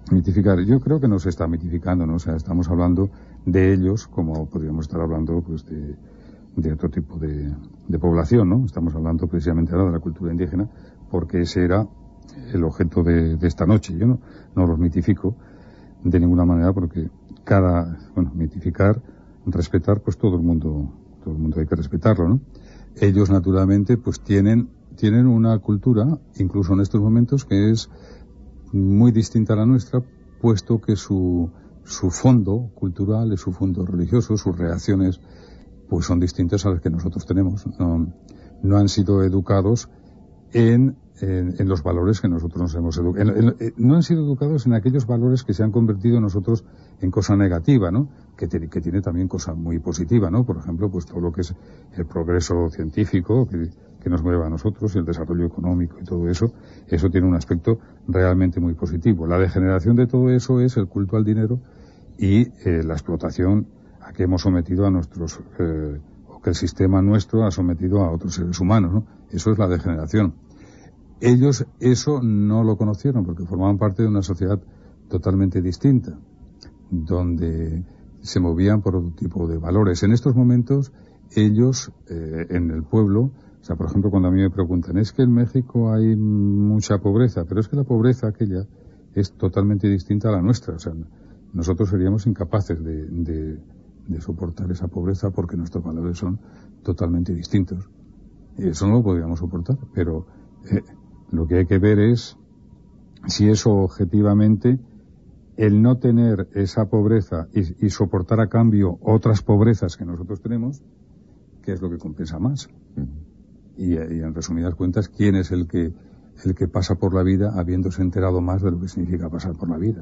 Mitificar. Yo creo que no se está mitificando, ¿no? O sea, estamos hablando de ellos como podríamos estar hablando pues de otro tipo de población, ¿no? Estamos hablando precisamente ahora de la cultura indígena porque ese era el objeto de esta noche. Yo no los mitifico de ninguna manera porque mitificar, respetar, pues todo el mundo hay que respetarlo, ¿no? Ellos naturalmente pues tienen una cultura, incluso en estos momentos, que es muy distinta a la nuestra, puesto que su fondo cultural, su fondo religioso, sus reacciones, pues son distintas a las que nosotros tenemos. No han sido educados en los valores que nosotros nos hemos educado. No han sido educados en aquellos valores que se han convertido nosotros en cosa negativa, ¿no? Que tiene también cosa muy positiva, ¿no? Por ejemplo, pues todo lo que es el progreso científico que nos mueve a nosotros, y el desarrollo económico y todo eso tiene un aspecto realmente muy positivo. La degeneración de todo eso es el culto al dinero y la explotación a que hemos sometido a nuestros, o que el sistema nuestro ha sometido a otros seres humanos, ¿no? Eso es la degeneración. Ellos eso no lo conocieron porque formaban parte de una sociedad totalmente distinta, donde se movían por otro tipo de valores. En estos momentos, ellos, en el pueblo, o sea, por ejemplo, cuando a mí me preguntan, es que en México hay mucha pobreza, pero es que la pobreza aquella es totalmente distinta a la nuestra. O sea, nosotros seríamos incapaces de soportar esa pobreza porque nuestros valores son totalmente distintos. Eso no lo podríamos soportar, pero lo que hay que ver es si eso objetivamente, el no tener esa pobreza y soportar a cambio otras pobrezas que nosotros tenemos, ¿qué es lo que compensa más? Y en resumidas cuentas, ¿quién es el que pasa por la vida habiéndose enterado más de lo que significa pasar por la vida?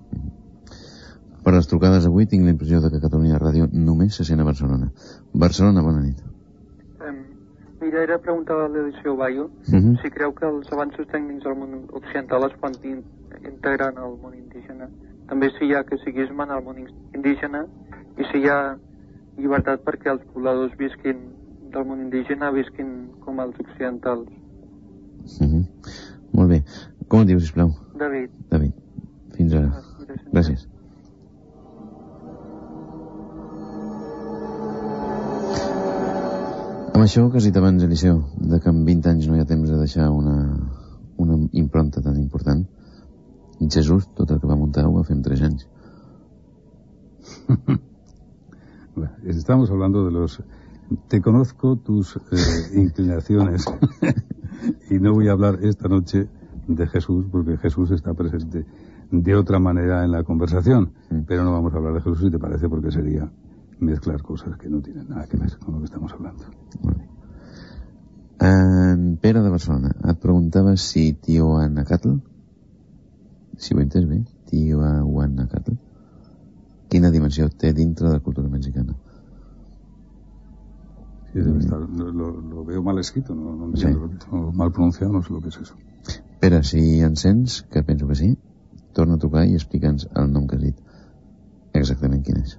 Per les trucades d'avui tinc la impressió de que Catalunya Ràdio només se sent a Barcelona. Barcelona, bona nit. Mira, era preguntar a l'edició Bayo si creu que els avanços tècnics al món occidental es poden integrar en el món indígena. També si hi ha caciquisme en el món indígena i si hi ha llibertat perquè els pobladors visquin del món indígena visquin com els occidentals. Molt bé. Com et dius, sisplau? David. David. Fins ara. Gràcies. Amb això que has dit abans, Eliseu, de que en 20 anys no hi ha temps de deixar una impronta tan important, Jesús, tot el que va muntar ho va fer en 3 anys. Estamos hablando de los... Te conozco tus inclinaciones y no voy a hablar esta noche de Jesús porque Jesús está presente de otra manera en la conversación, pero no vamos a hablar de Jesús si te parece, porque sería mezclar cosas que no tienen nada que ver con lo que estamos hablando. En Pere de Barcelona et preguntava si Tiahuanacatl, si ho he entès bé, Tiahuanacatl, quina dimensió té dintre de la cultura mexicana. Sí, lo veo mal escrito, no entiendo, o mal pronunciado, no sé lo que es eso. Pere, si encens, que penso que sí, torna a trucar i explica'ns el nom que has dit. Exactament quin és.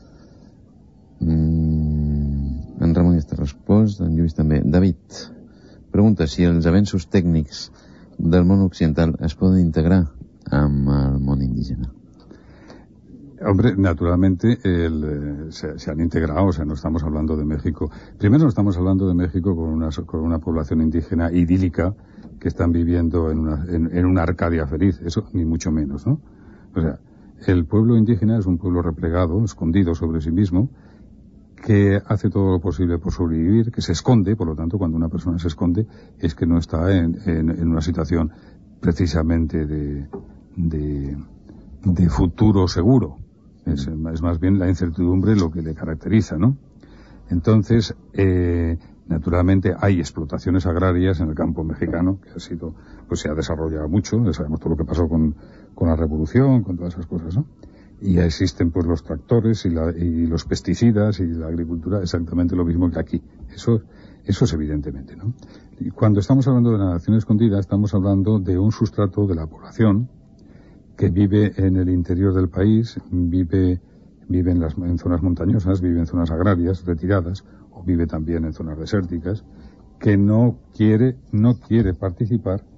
En Ramon ja està respost, en Lluís també. David pregunta si els avenços tècnics del món occidental es poden integrar amb el món indígena. Hombre, naturalmente se han integrado, o sea, no estamos hablando de México. Primero no estamos hablando de México con una población indígena idílica que están viviendo en una Arcadia feliz, eso ni mucho menos, ¿no? O sea, el pueblo indígena es un pueblo replegado, escondido sobre sí mismo, que hace todo lo posible por sobrevivir, que se esconde, por lo tanto, cuando una persona se esconde, es que no está en una situación precisamente de futuro seguro. Es más bien la incertidumbre lo que le caracteriza, ¿no? Entonces, naturalmente hay explotaciones agrarias en el campo mexicano, que se ha desarrollado mucho, ya sabemos todo lo que pasó con la revolución, con todas esas cosas, ¿no? Y ya existen pues los tractores y los pesticidas y la agricultura exactamente lo mismo que aquí. Eso es evidentemente, ¿no? Y cuando estamos hablando de la nación escondida, estamos hablando de un sustrato de la población que vive en el interior del país, vive en zonas montañosas, vive en zonas agrarias retiradas, o vive también en zonas desérticas, que no quiere participar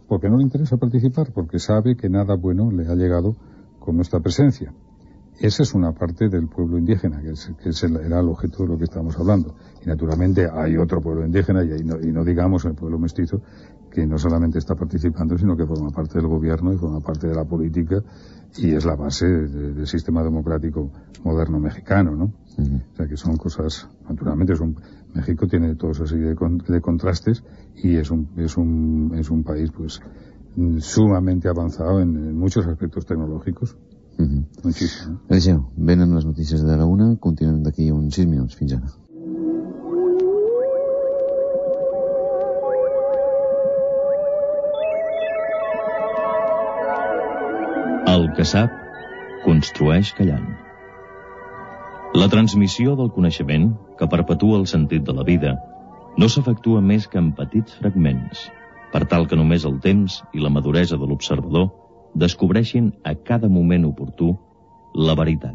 porque no le interesa participar, porque sabe que nada bueno le ha llegado con nuestra presencia. Esa es una parte del pueblo indígena, que era el objeto de lo que estamos hablando. Y naturalmente hay otro pueblo indígena, y no digamos el pueblo mestizo, que no solamente está participando, sino que forma parte del gobierno y forma parte de la política, y es la base del sistema democrático moderno mexicano, ¿no? O sea que son cosas, naturalmente México tiene toda esa serie de contrastes, y es un país pues sumamente avanzado en muchos aspectos tecnològics. Muchísimo. Adéu, venen les notícies de la 1, continuem d'aquí uns 6 minuts. Fins ara. El que sap, construeix callant. La transmissió del coneixement, que perpetua el sentit de la vida, no s'efectua més que en petits fragments, per tal que només el temps i la maduresa de l'observador descobreixin a cada moment oportú la veritat.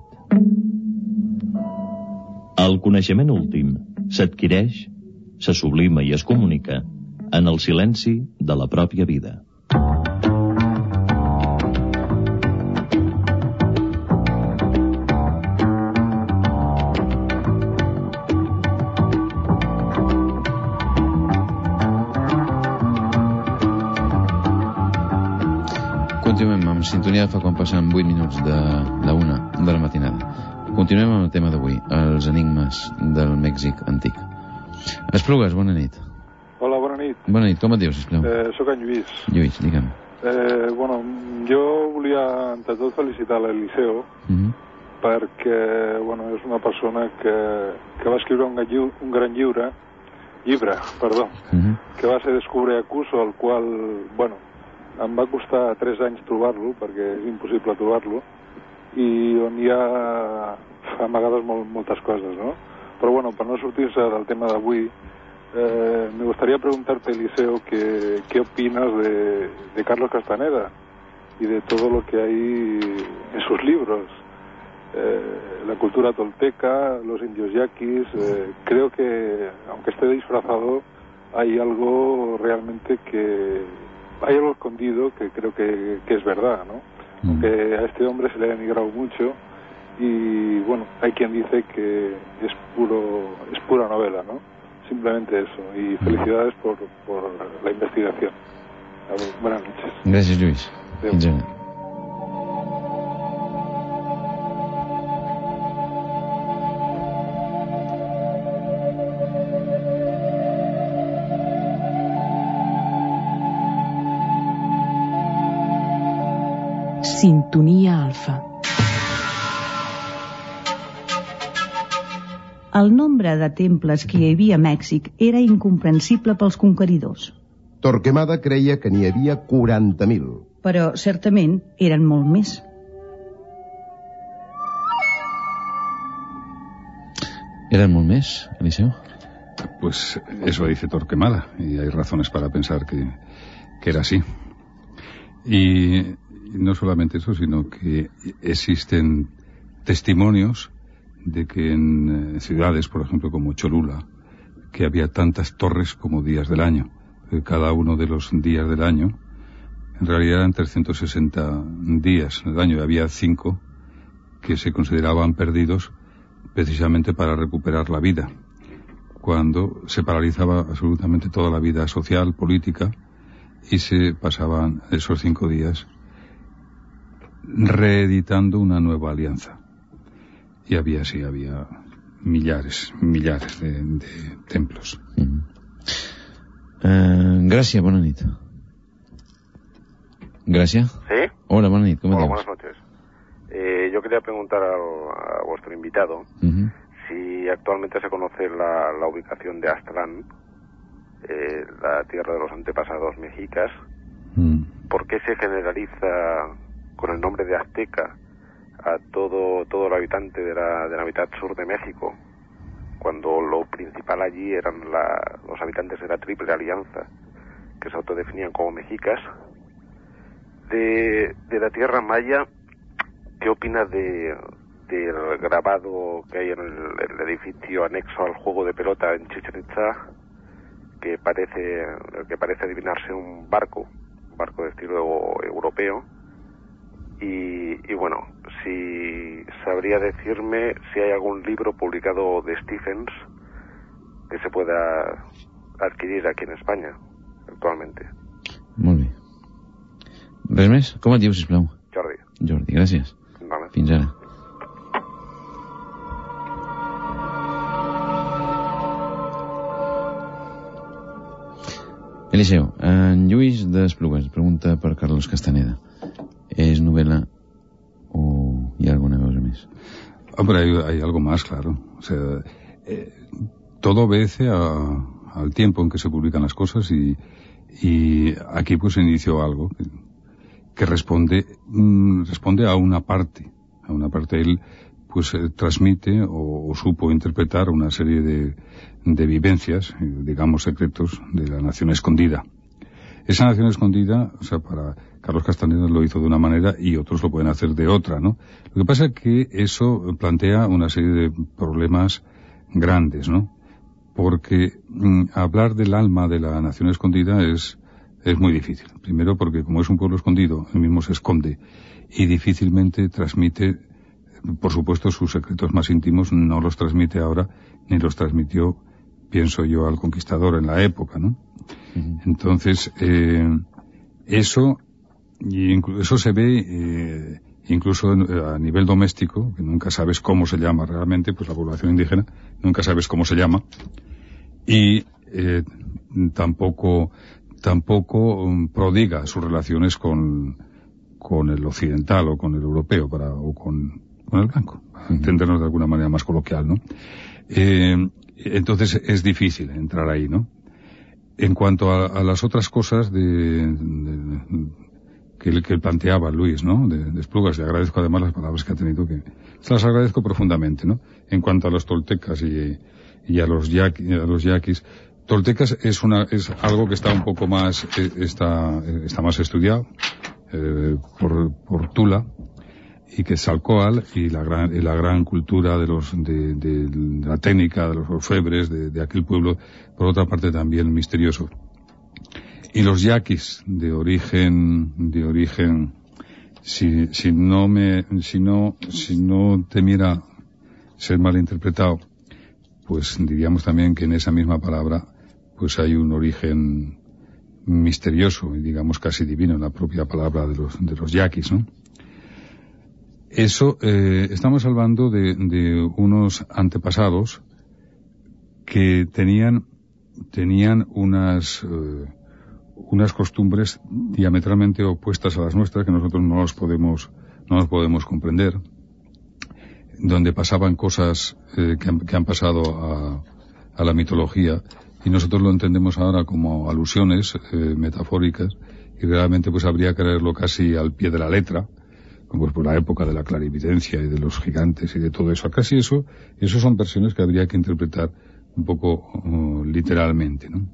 El coneixement últim s'adquireix, se sublima i es comunica en el silenci de la pròpia vida. Continuem amb Sintonia Alfa quan passen 8 minuts de la 1 de la matinada. Continuem amb el tema d'avui, els enigmes del Mèxic antic. Esplugues, bona nit. Hola, bona nit. Bona nit, com et dius, sisplau? Soc en Lluís. Lluís, digue'm. Bueno, jo volia, entre tot, felicitar l'Eliseo, perquè, bueno, és una persona que va escriure un gran llibre, que va ser Descubre Acuso, el qual, bueno, em va costar 3 anys trobar-lo, perquè és impossible trobar-lo, i on hi ha amagades moltes coses, ¿no? Pero bueno, para no sortirse del tema de avui, me gustaría preguntarte, Eliseo, ¿qué opinas de Carlos Castaneda y de todo lo que hay en sus libros? La cultura tolteca, los indios yaquis, creo que, aunque esté disfrazado, hay algo realmente hay algo escondido que creo que es verdad, ¿no? Aunque a este hombre se le ha denigrado mucho, y bueno, hay quien dice que es pura novela, ¿no? Simplemente eso, y felicidades por la investigación. Buenas noches. Gracias, Lluís. Fins ara. Sintonia Alfa. El nombre de temples que hi havia a Mèxic era incomprensible pels conqueridors. Torquemada creia que n'hi havia 40.000. Però, certament, eren molt més. ¿Eran molt més, Eliseo? Pues eso dice Torquemada, y hay razones para pensar que era así. Y no solamente eso, sino que existen testimonios de que en ciudades, por ejemplo, como Cholula, que había tantas torres como días del año. Cada uno de los días del año, en realidad eran 360 días del año, y había 5 que se consideraban perdidos precisamente para recuperar la vida, cuando se paralizaba absolutamente toda la vida social, política, y se pasaban esos 5 días reeditando una nueva alianza. Y había millares de templos. Gràcia, bona nit. Gràcia. ¿Sí? Hola, bona nit, ¿cómo te llamas? Buenas noches. Yo quería preguntar a vuestro invitado si actualmente se conoce la ubicación de Aztlán, la tierra de los antepasados mexicas. ¿Por qué se generaliza con el nombre de azteca a todo el habitante de la mitad sur de México, cuando lo principal allí eran los habitantes de la Triple Alianza, que se autodefinían como mexicas? De la tierra maya, ¿qué opinas del grabado que hay en el edificio anexo al juego de pelota en Chichén Itzá, que parece adivinarse un barco barco de estilo europeo. Y bueno, si sabría decirme si hay algún libro publicado de Stephens que se pueda adquirir aquí en Espanya actualmente. Molt bé. Res més? Com et dius, sisplau? Jordi. Jordi, gràcies. Vale. Fins ara. Eliseu, en Lluís d'Esplugues pregunta per Carlos Castaneda. ¿Es novela o hay alguna cosa más? Hombre, hay algo más, claro. O sea, todo obedece al tiempo en que se publican las cosas y aquí pues se inició algo que responde a una parte. Él pues transmite o supo interpretar una serie de vivencias, digamos secretos, de la nación escondida. Esa nación escondida, o sea, para Carlos Castaneda lo hizo de una manera y otros lo pueden hacer de otra, ¿no? Lo que pasa es que eso plantea una serie de problemas grandes, ¿no? Porque hablar del alma de la nación escondida es muy difícil. Primero porque como es un pueblo escondido, él mismo se esconde y difícilmente transmite, por supuesto, sus secretos más íntimos no los transmite ahora, ni los transmitió, pienso yo, al conquistador en la época, ¿no? Entonces, eso se ve incluso a nivel doméstico, que nunca sabes cómo se llama realmente, pues la población indígena, nunca sabes cómo se llama, y tampoco prodiga sus relaciones con el occidental o con el europeo o con el blanco, para entendernos de alguna manera más coloquial, ¿no? Entonces es difícil entrar ahí, ¿no? En cuanto a las otras cosas que él planteaba, Luis, ¿no? De Esplugas, le agradezco además las palabras que ha tenido, que se las agradezco profundamente, ¿no? En cuanto a los toltecas y a los yaquis, toltecas es algo que está un poco más, está más estudiado, por Tula, y que Salcoal y la gran cultura de la técnica de los orfebres de aquel pueblo, por otra parte también misterioso. Y los yaquis de origen si no temiera ser malinterpretado, pues diríamos también que en esa misma palabra pues hay un origen misterioso y digamos casi divino en la propia palabra de los yaquis, ¿no? Eso, estamos hablando de unos antepasados que tenían unas costumbres diametralmente opuestas a las nuestras, que nosotros no nos podemos comprender, donde pasaban cosas que han pasado a la mitología, y nosotros lo entendemos ahora como alusiones metafóricas, y realmente pues habría que leerlo casi al pie de la letra, como por la época de la clarividencia y de los gigantes y de todo eso. Casi eso son versiones que habría que interpretar un poco literalmente, ¿no?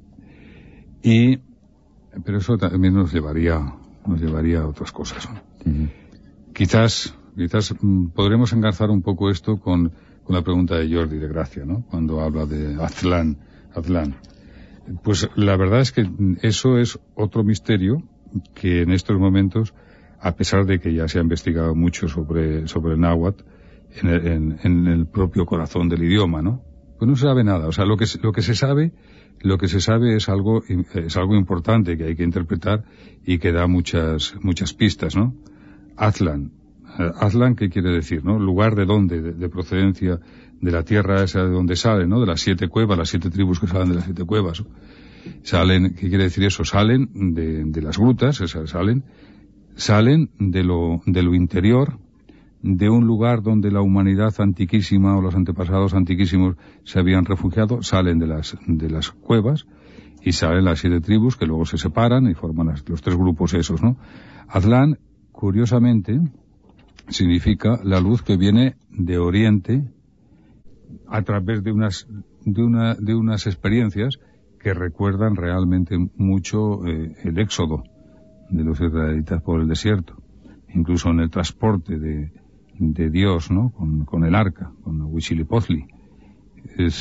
Pero eso también nos llevaría a otras cosas, ¿no? Quizás podremos engarzar un poco esto con la pregunta de Jordi de Gracia, ¿no? Cuando habla de Aztlán. Pues la verdad es que eso es otro misterio que en estos momentos, a pesar de que ya se ha investigado mucho sobre el náhuatl en el propio corazón del idioma, ¿no? Pues no se sabe nada. O sea, lo que se sabe es algo importante que hay que interpretar y que da muchas pistas, ¿no? Aztlán, ¿qué quiere decir, no? Lugar de procedencia de la tierra esa de donde sale, ¿no? De las 7 cuevas, las 7 tribus que salen de las 7 cuevas, ¿no? Salen, ¿qué quiere decir eso? Salen de las grutas, salen de lo interior, de un lugar donde la humanidad antiquísima o los antepasados antiquísimos se habían refugiado, salen de las cuevas y salen las 7 tribus que luego se separan y forman los 3 grupos esos, ¿no? Aztlán, curiosamente, significa la luz que viene de Oriente a través de unas experiencias que recuerdan realmente mucho el éxodo de los israelitas por el desierto, incluso en el transporte de Dios, ¿no? Con el arca, con Huitzilopochtli.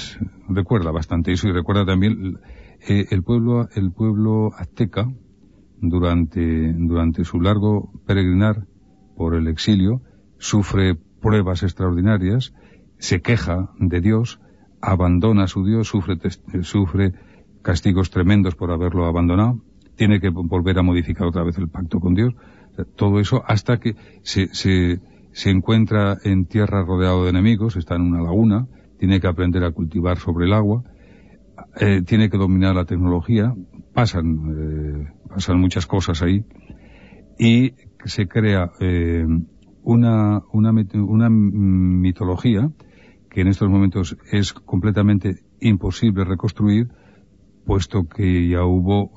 Recuerda bastante eso, y recuerda también el pueblo azteca durante su largo peregrinar por el exilio, sufre pruebas extraordinarias, se queja de Dios, abandona a su Dios, sufre castigos tremendos por haberlo abandonado, tiene que volver a modificar otra vez el pacto con Dios, todo eso hasta que se encuentra en tierra rodeado de enemigos, está en una laguna, tiene que aprender a cultivar sobre el agua, tiene que dominar la tecnología, pasan muchas cosas ahí, y se crea una mitología que en estos momentos es completamente imposible reconstruir, puesto que ya hubo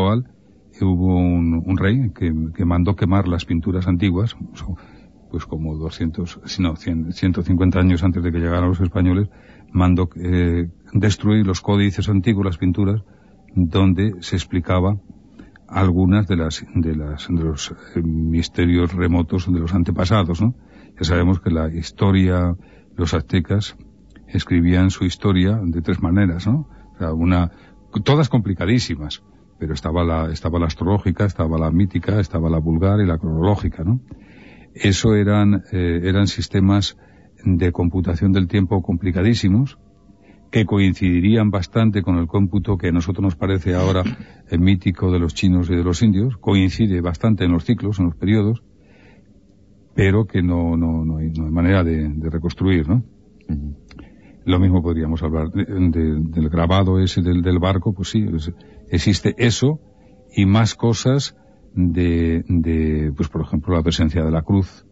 un rey que mandó quemar las pinturas antiguas, pues como 150 años antes de que llegaran los españoles, mandó destruir los códices antiguos, las pinturas, donde se explicaba algunas de los misterios remotos de los antepasados, ¿no? Ya sabemos que la historia, los aztecas escribían su historia de tres maneras, ¿no? O sea, todas complicadísimas, pero estaba la astrológica, estaba la mítica, estaba la vulgar y la cronológica, ¿no? Eso eran sistemas de computación del tiempo complicadísimos, que coincidirían bastante con el cómputo que a nosotros nos parece ahora mítico de los chinos y de los indios, coincide bastante en los ciclos, en los periodos, pero que no hay manera de reconstruir, ¿no? Uh-huh. Lo mismo podríamos hablar del grabado ese del barco, pues sí, existe eso y más cosas pues por ejemplo la presencia de la cruz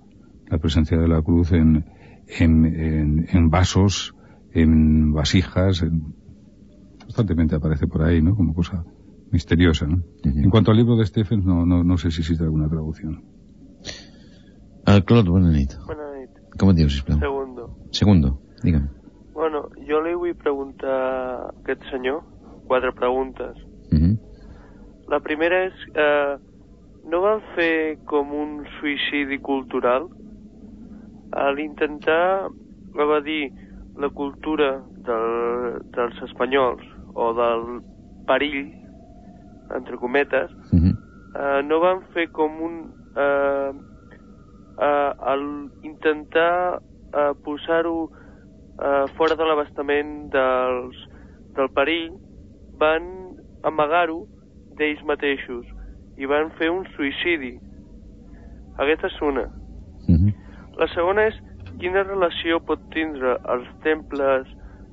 en vasos, en vasijas, constantemente aparece por ahí, ¿no? Como cosa misteriosa, ¿no? Uh-huh. En cuanto al libro de Stephens, no sé si existe alguna traducción. Claude, bona nit. Bona nit. Com et dius, sisplau? Segundo, digue'm. Bueno, jo li vull preguntar a aquest senyor 4 preguntes. Uh-huh. La primera és, no van fer com un suïcidi cultural? A l'intentar evadir la cultura dels espanyols o del perill, entre cometes, no van fer com al intentar posar-ho fora de l'abastament del perill, van amagar-ho d'ells mateixos i van fer un suïcidi. Aquesta és una. La segona és quina relació pot tindre els temples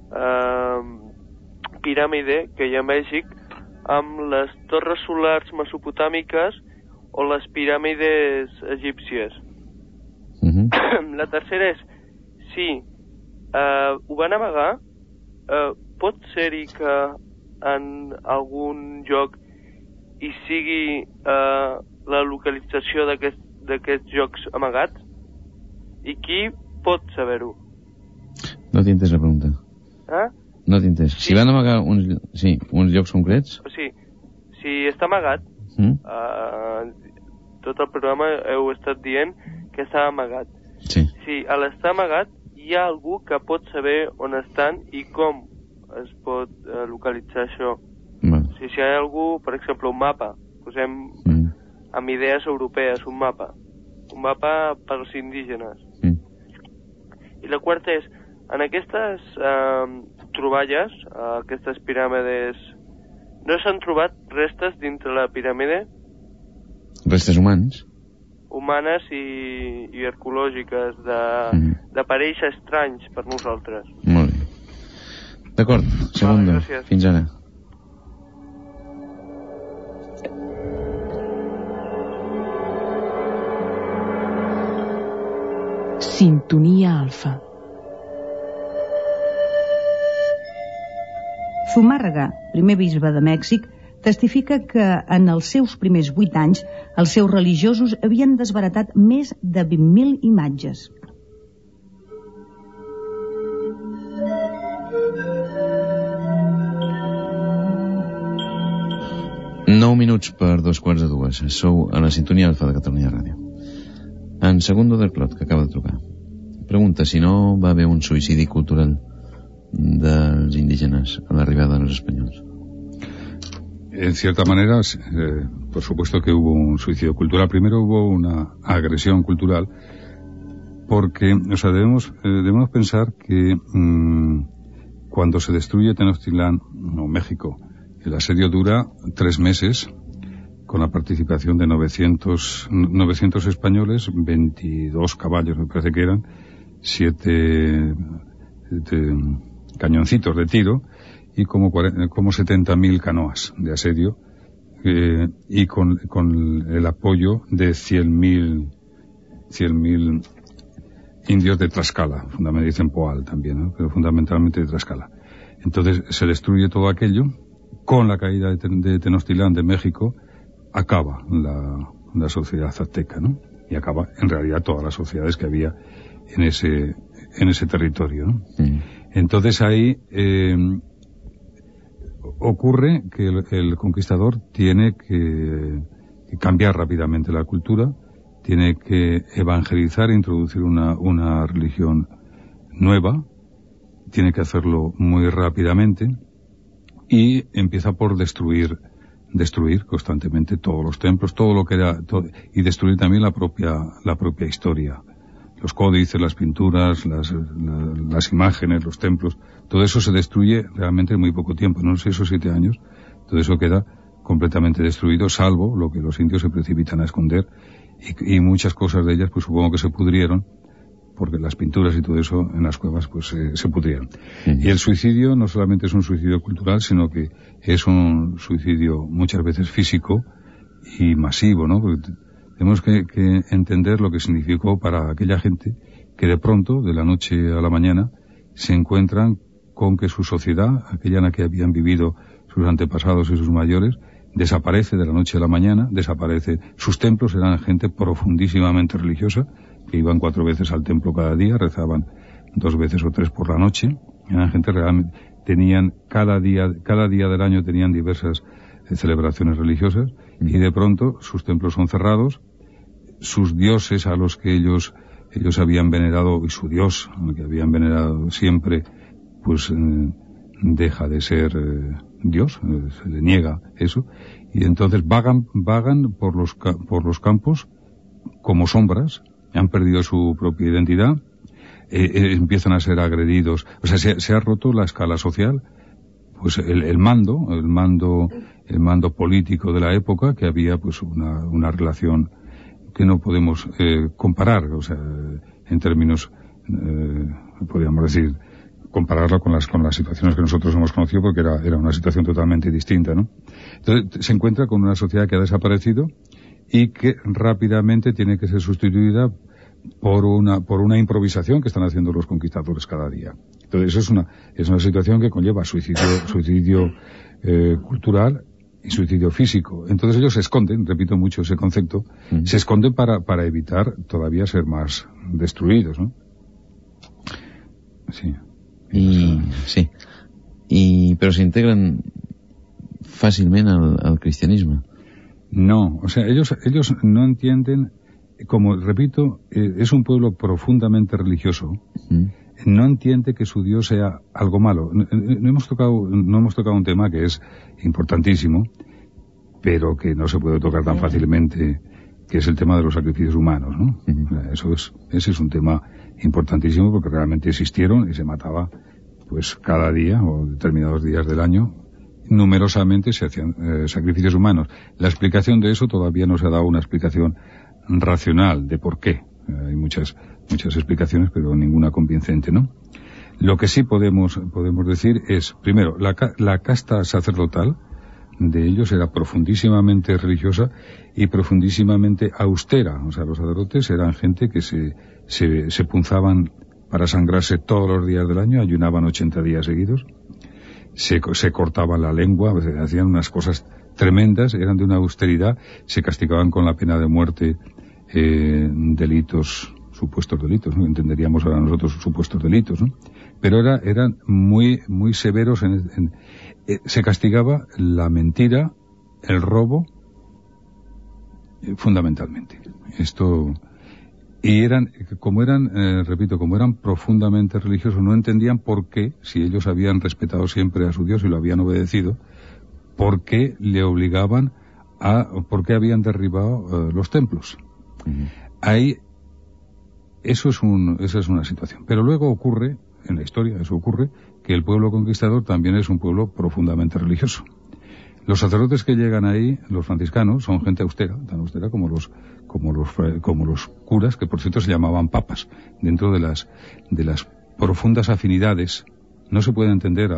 piràmide que hi ha a Mèxic amb les torres solars mesopotàmiques o les piràmides egípcies. La tercera és si ho van amagar, pot ser-hi que en algun lloc hi sigui la localització d'aquests llocs amagats? I qui pot saber-ho? No t'he entès la pregunta. No t'he entès. Si van amagar uns llocs concrets? O sigui, si està amagat, tot el programa heu estat dient que està amagat. Sí. Si a l'estar amagat hi ha algú que pot saber on estan i com es pot localitzar això. O sigui, si hi ha algú, per exemple, un mapa, posem amb idees europees, un mapa pels indígenes. I la quarta és, en aquestes troballes, aquestes piràmides, no s'han trobat restes dintre la piràmide? Restes humans? Humanes i arqueològiques d'aparells estranys per nosaltres. Molt bé. D'acord, segundo. Gràcies. Fins ara. Sintonia Alfa. Zumárraga, primer bisbe de Mèxic, testifica que en els seus primers 8 anys els seus religiosos havien desbaratat més de 20.000 imatges. Nou minuts per 2:15. Sou a la sintonia Alfa de Catalunya Ràdio. En Segundo del Clot, que acaba de trucar, pregunta si no va haver un suïcidi cultural dels indígenes a l'arribada dels espanyols. En cierta manera, por supuesto que hubo un suicidio cultural. Primero hubo una agresión cultural, porque, o sea, debemos pensar que cuando se destruye Tenochtitlán, o México, el asedio dura 3 meses, con la participación de 900 españoles, 22 caballos, me parece que eran, 7 cañoncitos de tiro, y como 70.000 canoas de asedio, y con el apoyo de 100.000 indios de Tlaxcala, fundamentalmente dicen Poal también, ¿no? Pero fundamentalmente de Tlaxcala. Entonces se destruye todo aquello. Con la caída de Tenochtitlán, de México, acaba la sociedad azteca, ¿no? Y acaba en realidad todas las sociedades que había en ese territorio, ¿no? Entonces ahí ocurre que el conquistador tiene que cambiar rápidamente la cultura, tiene que evangelizar e introducir una religión nueva, tiene que hacerlo muy rápidamente, y empieza por destruir constantemente todos los templos, todo lo que era, y destruir también la propia historia. Los códices, las pinturas, las imágenes, los templos, todo eso se destruye realmente en muy poco tiempo, en unos 6 o 7 años, todo eso queda completamente destruido, salvo lo que los indios se precipitan a esconder, y muchas cosas de ellas pues supongo que se pudrieron, porque las pinturas y todo eso en las cuevas pues se pudrieron. Y el suicidio no solamente es un suicidio cultural, sino que es un suicidio muchas veces físico y masivo, ¿no? Porque tenemos que entender lo que significó para aquella gente que de pronto, de la noche a la mañana, se encuentran con que su sociedad, aquella en la que habían vivido sus antepasados y sus mayores, desaparece de la noche a la mañana, desaparece. Sus templos eran gente profundísimamente religiosa, que iban 4 veces al templo cada día, rezaban 2 veces o 3 por la noche. Eran gente realmente, tenían cada día del año tenían diversas celebraciones religiosas, y de pronto sus templos son cerrados, sus dioses a los que ellos habían venerado, y su Dios al que habían venerado siempre, pues deja de ser Dios, se le niega eso, y entonces vagan por los campos como sombras, han perdido su propia identidad, empiezan a ser agredidos, o sea, se ha roto la escala social, pues el mando político de la época, que había pues una relación que no podemos comparar, o sea, en términos, podríamos decir, compararla con las situaciones que nosotros hemos conocido, porque era una situación totalmente distinta, ¿no? Entonces se encuentra con una sociedad que ha desaparecido y que rápidamente tiene que ser sustituida por una improvisación que están haciendo los conquistadores cada día. Entonces eso es una situación que conlleva suicidio cultural y suicidio físico. Entonces ellos se esconden, repito mucho ese concepto, se esconden para evitar todavía ser más destruidos, ¿no? Sí. Pero se integran fácilmente al cristianismo. No, o sea, ellos no entienden, como repito, es un pueblo profundamente religioso, no entiende que su Dios sea algo malo. No hemos tocado un tema que es importantísimo, pero que no se puede tocar tan fácilmente, que es el tema de los sacrificios humanos, ¿no? Ese es un tema importantísimo, porque realmente existieron y se mataba pues cada día o determinados días del año. Numerosamente se hacían sacrificios humanos. La explicación de eso todavía no se ha dado una explicación racional de por qué. Hay muchas explicaciones, pero ninguna convincente, ¿no? Lo que sí podemos decir es, primero, la casta sacerdotal de ellos era profundísimamente religiosa y profundísimamente austera. O sea, los sacerdotes eran gente que se punzaban para sangrarse todos los días del año, ayunaban 80 días seguidos, se cortaban la lengua, hacían unas cosas tremendas, eran de una austeridad, se castigaban con la pena de muerte supuestos delitos, ¿no? Entenderíamos ahora nosotros supuestos delitos, ¿no? Pero eran muy, muy severos se castigaba la mentira, el robo, fundamentalmente. Y como eran profundamente religiosos, no entendían por qué, si ellos habían respetado siempre a su Dios y lo habían obedecido, por qué le obligaban por qué habían derribado los templos. Ahí, esa es una situación. Pero luego ocurre, en la historia, que el pueblo conquistador también es un pueblo profundamente religioso. Los sacerdotes que llegan ahí, los franciscanos, son gente austera, tan austera como los curas, que por cierto se llamaban papas, dentro de las profundas afinidades. No se puede entender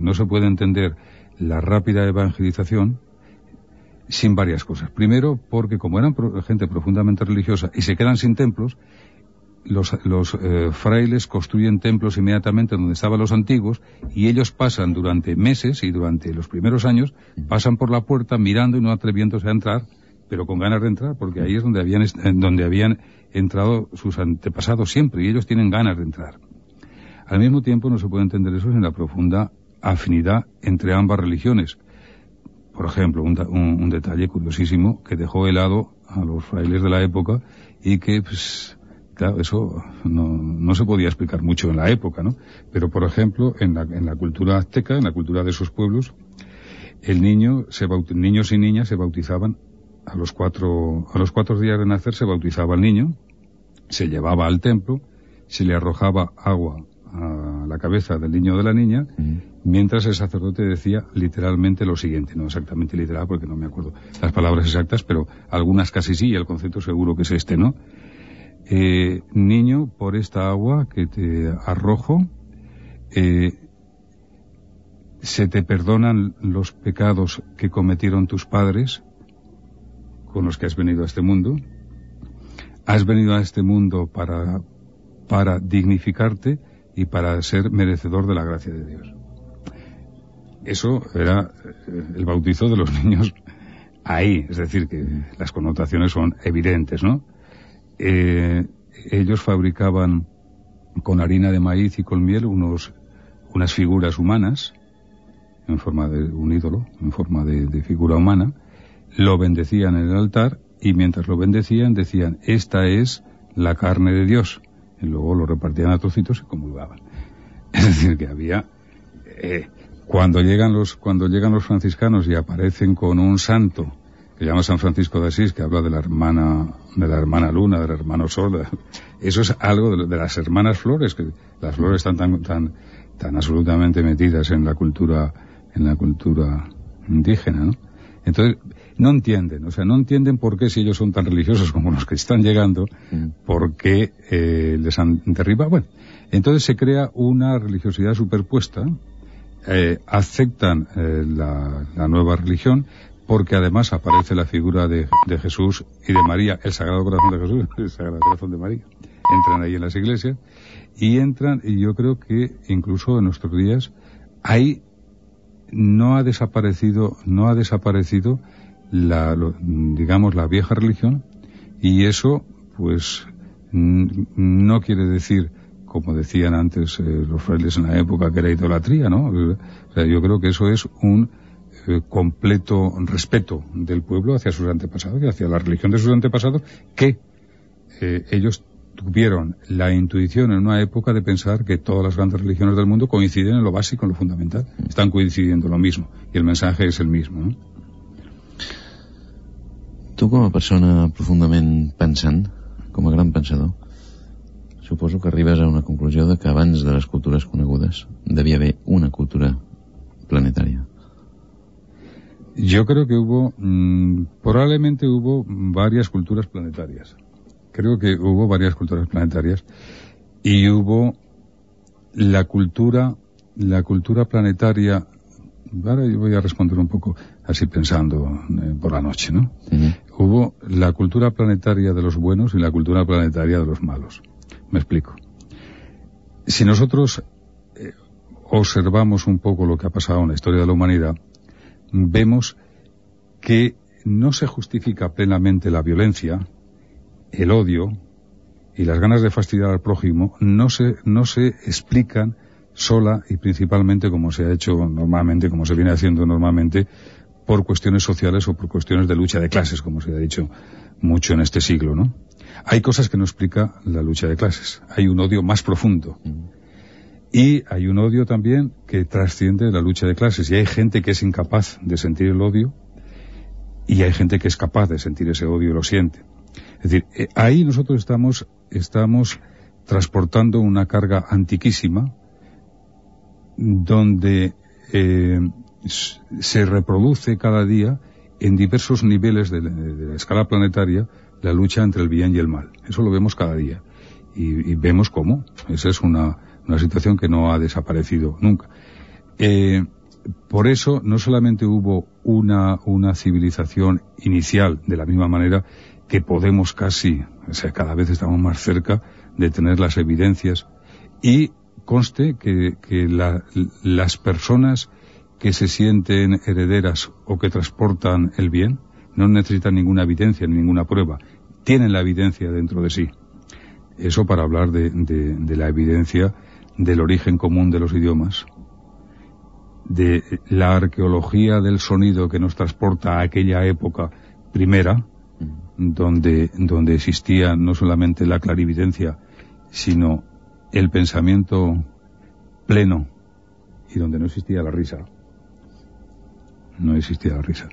la rápida evangelización sin varias cosas. Primero, porque como eran gente profundamente religiosa y se quedan sin templos, los frailes construyen templos inmediatamente donde estaban los antiguos, y ellos pasan durante meses y durante los primeros años, pasan por la puerta mirando y no atreviéndose a entrar, pero con ganas de entrar, porque ahí es donde habían entrado sus antepasados siempre, y ellos tienen ganas de entrar. Al mismo tiempo, no se puede entender eso sin la profunda afinidad entre ambas religiones. Por ejemplo, un detalle curiosísimo que dejó helado a los frailes de la época, y que, pues, claro, eso no se podía explicar mucho en la época, ¿no? Pero, por ejemplo, en la cultura azteca, en la cultura de esos pueblos, niños y niñas se bautizaban a los 4 días de nacer. Se bautizaba al niño, se llevaba al templo, se le arrojaba agua a la cabeza del niño o de la niña, mientras el sacerdote decía literalmente lo siguiente, no exactamente literal porque no me acuerdo las palabras exactas, pero algunas casi sí, y el concepto seguro que es este, ¿no? Niño, por esta agua que te arrojo, se te perdonan los pecados que cometieron tus padres con los que has venido a este mundo. Has venido a este mundo para dignificarte y para ser merecedor de la gracia de Dios. Eso era el bautizo de los niños ahí, es decir, que las connotaciones son evidentes, ¿no? Ellos fabricaban con harina de maíz y con miel unas figuras humanas en forma de un ídolo, en forma de figura humana, lo bendecían en el altar, y mientras lo bendecían decían: esta es la carne de Dios, y luego lo repartían a trocitos y comulgaban. Es decir, que había cuando llegan los franciscanos y aparecen con un santo que llama San Francisco de Asís, que habla de la hermana Luna, del hermano Sol, eso es algo de las hermanas flores, que las flores están tan absolutamente metidas en la cultura indígena, ¿no? Entonces no entienden por qué, si ellos son tan religiosos como los que están llegando, por qué les han derribado. Bueno, entonces se crea una religiosidad superpuesta, aceptan la nueva religión, porque además aparece la figura de Jesús y de María, el Sagrado Corazón de Jesús, el Sagrado Corazón de María. Entran ahí en las iglesias, y yo creo que incluso en nuestros días ahí no ha desaparecido la vieja religión, y eso pues no quiere decir, como decían antes los frailes en la época, que era idolatría, ¿no? O sea, yo creo que eso es un completo respeto del pueblo hacia sus antepasados y hacia la religión de sus antepasados, que ellos tuvieron la intuición en una época de pensar que todas las grandes religiones del mundo coinciden en lo básico, en lo fundamental. Están coincidiendo lo mismo, y el mensaje és el mismo, no? Tu, com a persona profundament pensant, com a gran pensador, suposo que arribes a una conclusió de que abans de les cultures conegudes devia haver una cultura planetària. Yo creo que probablemente hubo varias culturas planetarias. Creo que hubo varias culturas planetarias, y hubo la cultura planetaria. Ahora yo voy a responder un poco así pensando por la noche, ¿no? Hubo la cultura planetaria de los buenos y la cultura planetaria de los malos. Me explico. Si nosotros observamos un poco lo que ha pasado en la historia de la humanidad, vemos que no se justifica plenamente la violencia, el odio y las ganas de fastidiar al prójimo, no se explican sola y principalmente, como se ha hecho normalmente, como se viene haciendo normalmente, por cuestiones sociales o por cuestiones de lucha de clases, como se ha dicho mucho en este siglo, ¿no? Hay cosas que no explica la lucha de clases. Hay un odio más profundo. Y hay un odio también que trasciende la lucha de clases. Y hay gente que es incapaz de sentir el odio y hay gente que es capaz de sentir ese odio y lo siente. Es decir, ahí nosotros estamos transportando una carga antiquísima donde se reproduce cada día en diversos niveles de la escala planetaria la lucha entre el bien y el mal. Eso lo vemos cada día. Y vemos cómo. Esa es una situación que no ha desaparecido nunca. Por eso no solamente hubo una civilización inicial, de la misma manera que podemos cada vez estamos más cerca de tener las evidencias, y conste que las personas que se sienten herederas o que transportan el bien no necesitan ninguna evidencia, ninguna prueba, tienen la evidencia dentro de sí. Eso para hablar de la evidencia del origen común de los idiomas, de la arqueología del sonido que nos transporta a aquella época primera, donde existía no solamente la clarividencia, sino el pensamiento pleno, y donde no existía la risa. No existía la risa.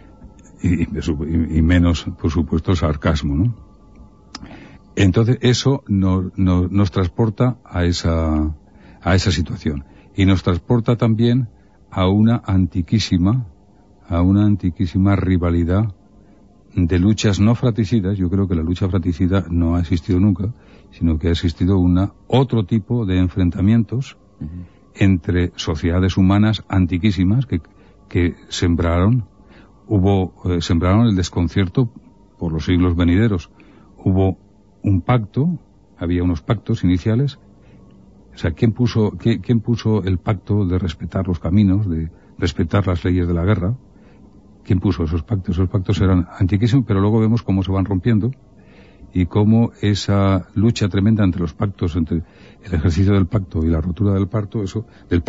Y menos, por supuesto, el sarcasmo, ¿no? Entonces eso nos transporta a esa situación. Y nos transporta también a una antiquísima rivalidad de luchas no fratricidas. Yo creo que la lucha fratricida no ha existido nunca, sino que ha existido otro tipo de enfrentamientos entre sociedades humanas antiquísimas que sembraron el desconcierto por los siglos venideros. Hubo un pacto, había unos pactos iniciales. O sea, ¿quién puso el pacto de respetar los caminos, de respetar las leyes de la guerra? ¿Quién puso esos pactos? Esos pactos eran antiquísimos, pero luego vemos cómo se van rompiendo y cómo esa lucha tremenda entre los pactos, entre el ejercicio del pacto y la rotura del pacto, eso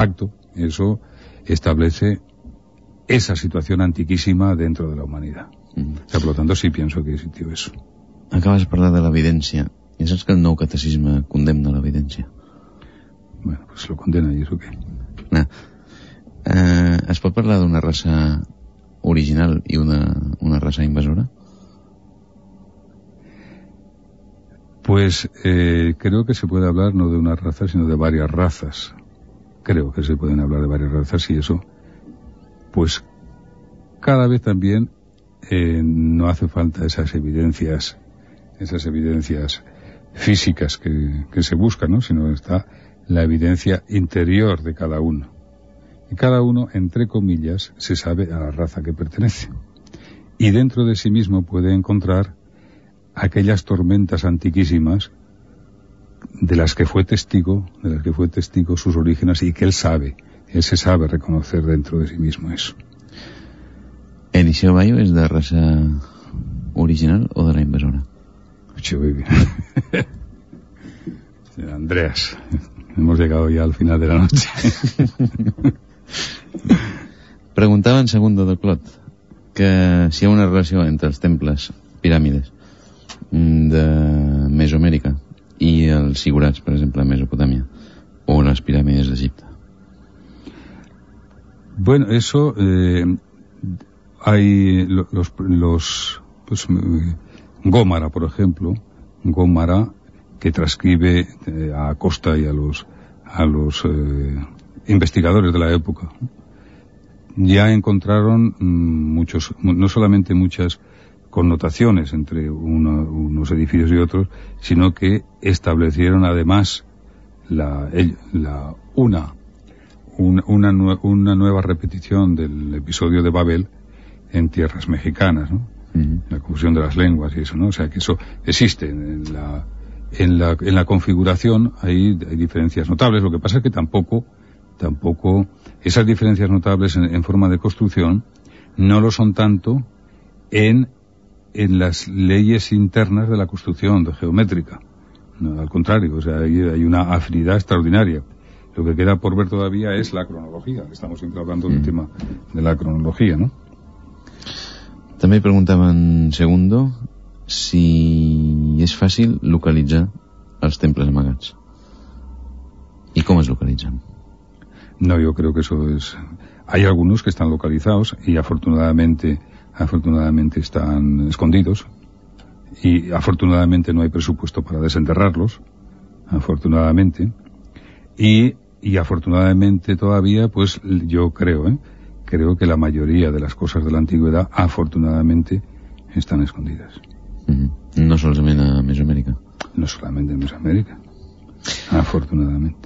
establece esa situación antiquísima dentro de la humanidad. O sea, por lo tanto, sí pienso que existió eso. Acabes de parlar de l'evidència. I saps que el nou catecisme condemna l'evidència? Bueno, pues lo condena, ¿y eso qué? Es pot parlar d'una raça original i una raça invasora? Pues creo que se puede hablar no de una raza, sino de varias razas. Creo que se pueden hablar de varias razas, y eso, pues cada vez también no hace falta esas evidencias físicas que se buscan, ¿no? Sino está la evidencia interior de cada uno. Y cada uno, entre comillas, se sabe a la raza que pertenece. Y dentro de sí mismo puede encontrar aquellas tormentas antiquísimas de las que fue testigo sus orígenes, y que él se sabe reconocer dentro de sí mismo eso. ¿Eliseo Bayo es de raza original o de la invasora? Andreas, hemos llegado ya al final de la noche. Preguntava en Segundo de Clot que si hi ha una relació entre els temples, piràmides de Mesoamèrica i els zigurats, per exemple, a Mesopotàmia, o les piràmides d'Egipte. Bueno, eso hay los Gómara, por ejemplo, que transcribe a Costa y a los investigadores de la época. Ya encontraron no solamente muchas connotaciones entre unos edificios y otros, sino que establecieron además una nueva repetición del episodio de Babel en tierras mexicanas, ¿no? La confusión de las lenguas y eso, ¿no? O sea, que eso existe en la configuración. Hay diferencias notables. Lo que pasa es que tampoco esas diferencias notables en forma de construcción no lo son tanto en las leyes internas de la construcción geométrica. No, al contrario, o sea, hay una afinidad extraordinaria. Lo que queda por ver todavía es la cronología. Estamos siempre hablando del tema de la cronología, ¿no? També preguntaven Segundo si és fàcil localitzar els temples amagats. ¿Y cómo es localizan? No, yo creo que eso es... Hay algunos que están localizados y afortunadamente están escondidos, y afortunadamente no hay presupuesto para desenterrarlos, afortunadamente, y afortunadamente todavía, pues yo creo que la mayoría de las cosas de la antigüedad afortunadamente están escondidas. No solamente a Mesoamèrica? No solamente en Mesoamèrica, afortunadamente.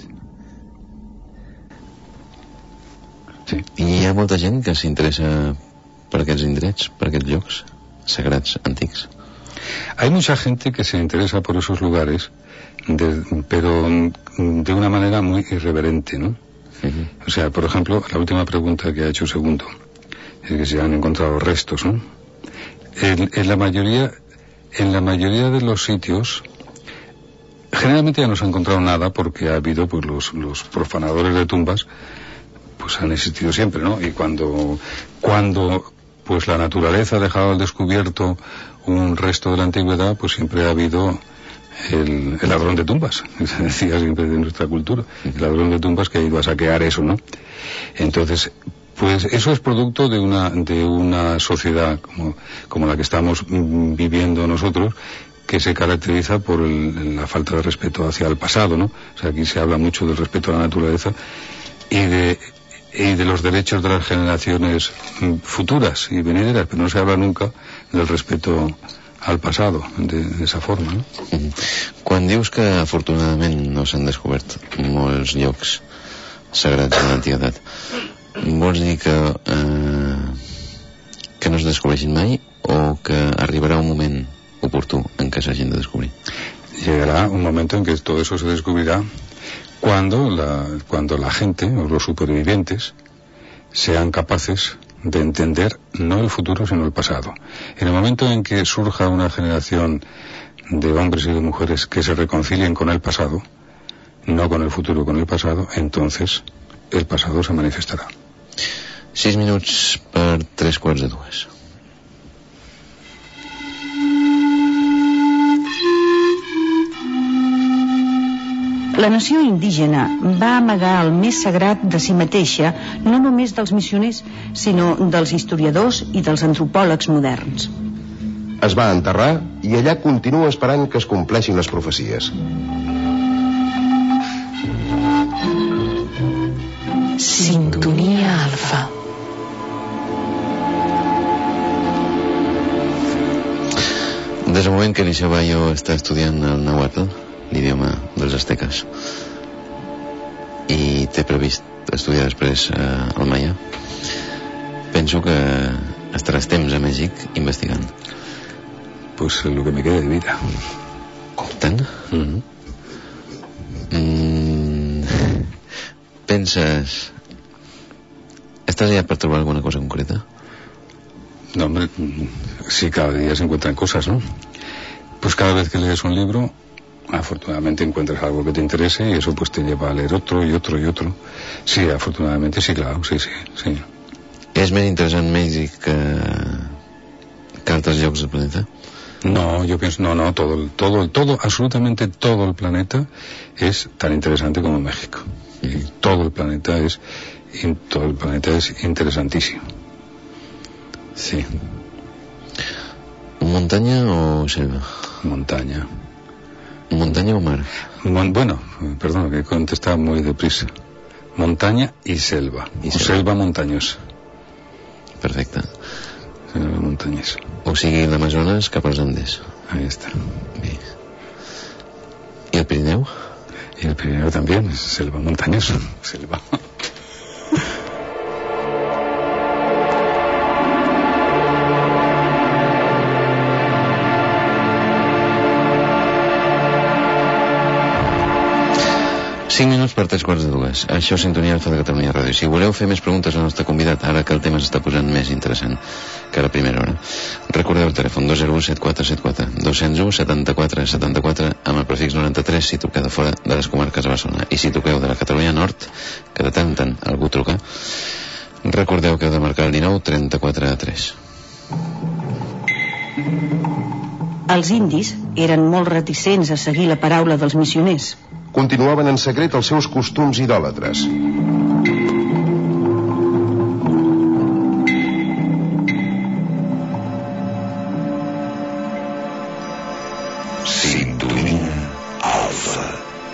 Sí. I hi ha molta gent que s'interessa per aquests indrets, per aquests llocs sagrats antics? Hay mucha gente que se interesa por esos lugares, pero de una manera muy irreverente, ¿no? O sea, por ejemplo, la última pregunta que ha hecho Segundo, es que se han encontrado restos, ¿no? En la mayoría de los sitios, generalmente ya no se ha encontrado nada, porque ha habido, pues, los profanadores de tumbas, pues han existido siempre, ¿no? Y cuando pues la naturaleza ha dejado al descubierto un resto de la antigüedad, pues siempre ha habido el ladrón de tumbas, se decía siempre de nuestra cultura, el ladrón de tumbas que ha ido a saquear eso, ¿no? Entonces, pues eso es producto de una sociedad como la que estamos viviendo nosotros, que se caracteriza por la falta de respeto hacia el pasado, ¿no? O sea, aquí se habla mucho del respeto a la naturaleza y de los derechos de las generaciones futuras y venideras, pero no se habla nunca del respeto al pasado de esa forma, no? Quan dius que afortunadament no s'han descobert molts llocs sagrats de l'antiguitat, vols dir que no es descobreixin mai, o que arribarà un moment oportú en què s'hagin de descobrir? Llegará un momento en que todo eso se descubrirá cuando la gente o los supervivientes sean capaces de entender no el futuro sino el pasado. En el momento en que surja una generación de hombres y de mujeres que se reconcilien con el pasado, no con el futuro, con el pasado, entonces el pasado se manifestará. 6 minuts per 3:45. La nació indígena va amagar el més sagrat de si mateixa, no només dels missioners, sinó dels historiadors i dels antropòlegs moderns. Es va enterrar i allà continua esperant que es compleixin les profecies. Sintonia Alfa. Des del moment que Eliseo Bayo està estudiant el nàhuatl, l'idioma dels asteques, i té previst estudiar després el maia, penso que estaràs temps a Mèxic investigant. Pues lo que me quede de vida. Tant? Penses... ¿Estás allá para trobar alguna cosa concreta? No, hombre, sí, cada día se encuentran cosas, ¿no? Pues cada vez que lees un libro, afortunadamente encuentras algo que te interese y eso pues te lleva a leer otro y otro y otro. Sí, afortunadamente, sí, claro, sí. És més interessant Mèxic que altres llocs del planeta? No, yo pienso, no, todo, absolutamente todo el planeta es tan interesante como México. Y todo el planeta es interesantísimo. Sí. ¿Montaña o selva? Montaña. ¿Montaña o mar? Bueno, perdón, que he contestado muy deprisa. Montaña y selva. Selva montañosa. Perfecte. Selva montañosa. O sigui, l'Amazones cap als Andes. Ahí está. Bé. ¿Y el Pirineu? Y el Pirineu también, es selva montañosa. Selva. Cinc minuts per 3:45. Això és Sintonia Alfa de Catalunya Ràdio. Si voleu fer més preguntes al nostre convidat, ara que el tema s'està posant més interessant que a la primera hora, recordeu el telèfon 201-7474 201-7474 amb el prefix 93 si truqueu de fora de les comarques de Barcelona, i si truqueu de la Catalunya Nord, que de tant en tant algú truca, recordeu que heu de marcar el 19 34 3. Els indis eren molt reticents a seguir la paraula dels missioners. continuaven en secret els seus costums idòlatres. Sintonia Alfa.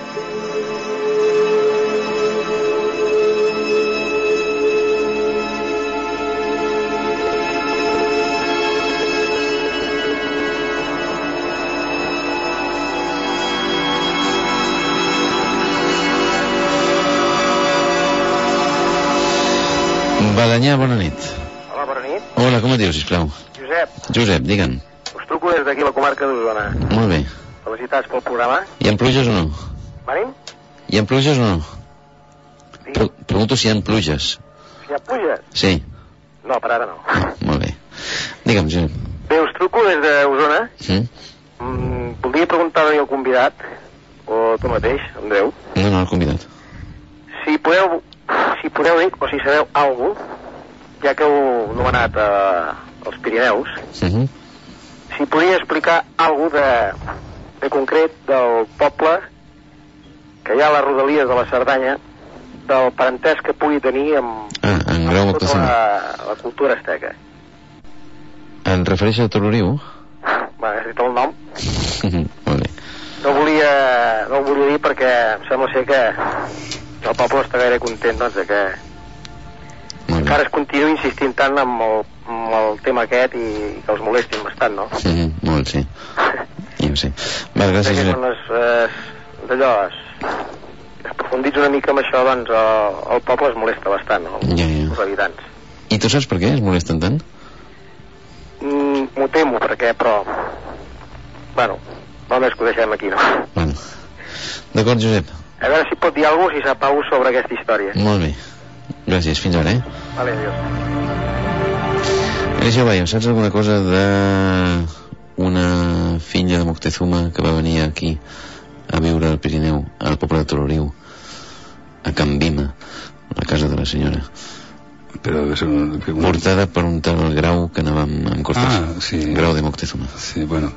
Balanyà, bona nit. Hola, bona nit. Hola, com et dius, sisplau? Josep. Josep, digue'm. Us truco des d'aquí la comarca d'Osona. Molt bé. Felicitats pel programa. Hi ha pluges o no? Marim? Hi ha pluges o no? Pregunto si hi ha pluges. Si hi ha pluges? Sí. No, per ara no. Molt bé. Digue'm, Josep. Bé, us truco des d'Osona. Sí? Voldria preguntar-li al convidat, o tu mateix, Andreu. No, el convidat. Si podeu dir, o si sabeu alguna cosa, ja que heu nomenat els Pirineus, si podria explicar alguna cosa de concret del poble que hi ha a les rodalies de la Cerdanya, del parentesc que pugui tenir amb tota la cultura asteca. En refereix a Toloriu? Has dit el nom? Molt bé. No ho volia dir perquè em sembla ser que el poble està gaire content, doncs, de que encara es continua insistint tant amb el tema aquest i que els molestin bastant, no? Molt, sí. Ja ho sé. Va, gràcies, Josep. D'allò, aprofundits una mica amb això, doncs el poble es molesta bastant, no? Els habitants. I tu saps per què es molesten tant? M'ho temo, però bueno, només que ho deixem aquí, no? Bueno. D'acord, Josep. A veure si pot dir alguna cosa, si sap alguna cosa sobre aquesta història. Molt bé. Gràcies, fins ara, Vale, adiós. Eliseo Bayo, saps alguna cosa d'una filla de Moctezuma que va venir aquí a viure al Pirineu, al poble de Toloriu, a Can Vima, a la casa de la senyora? Però debe ser portada per un tal Grau que anàvem en Cortés. Sí. Grau de Moctezuma. Sí, bueno.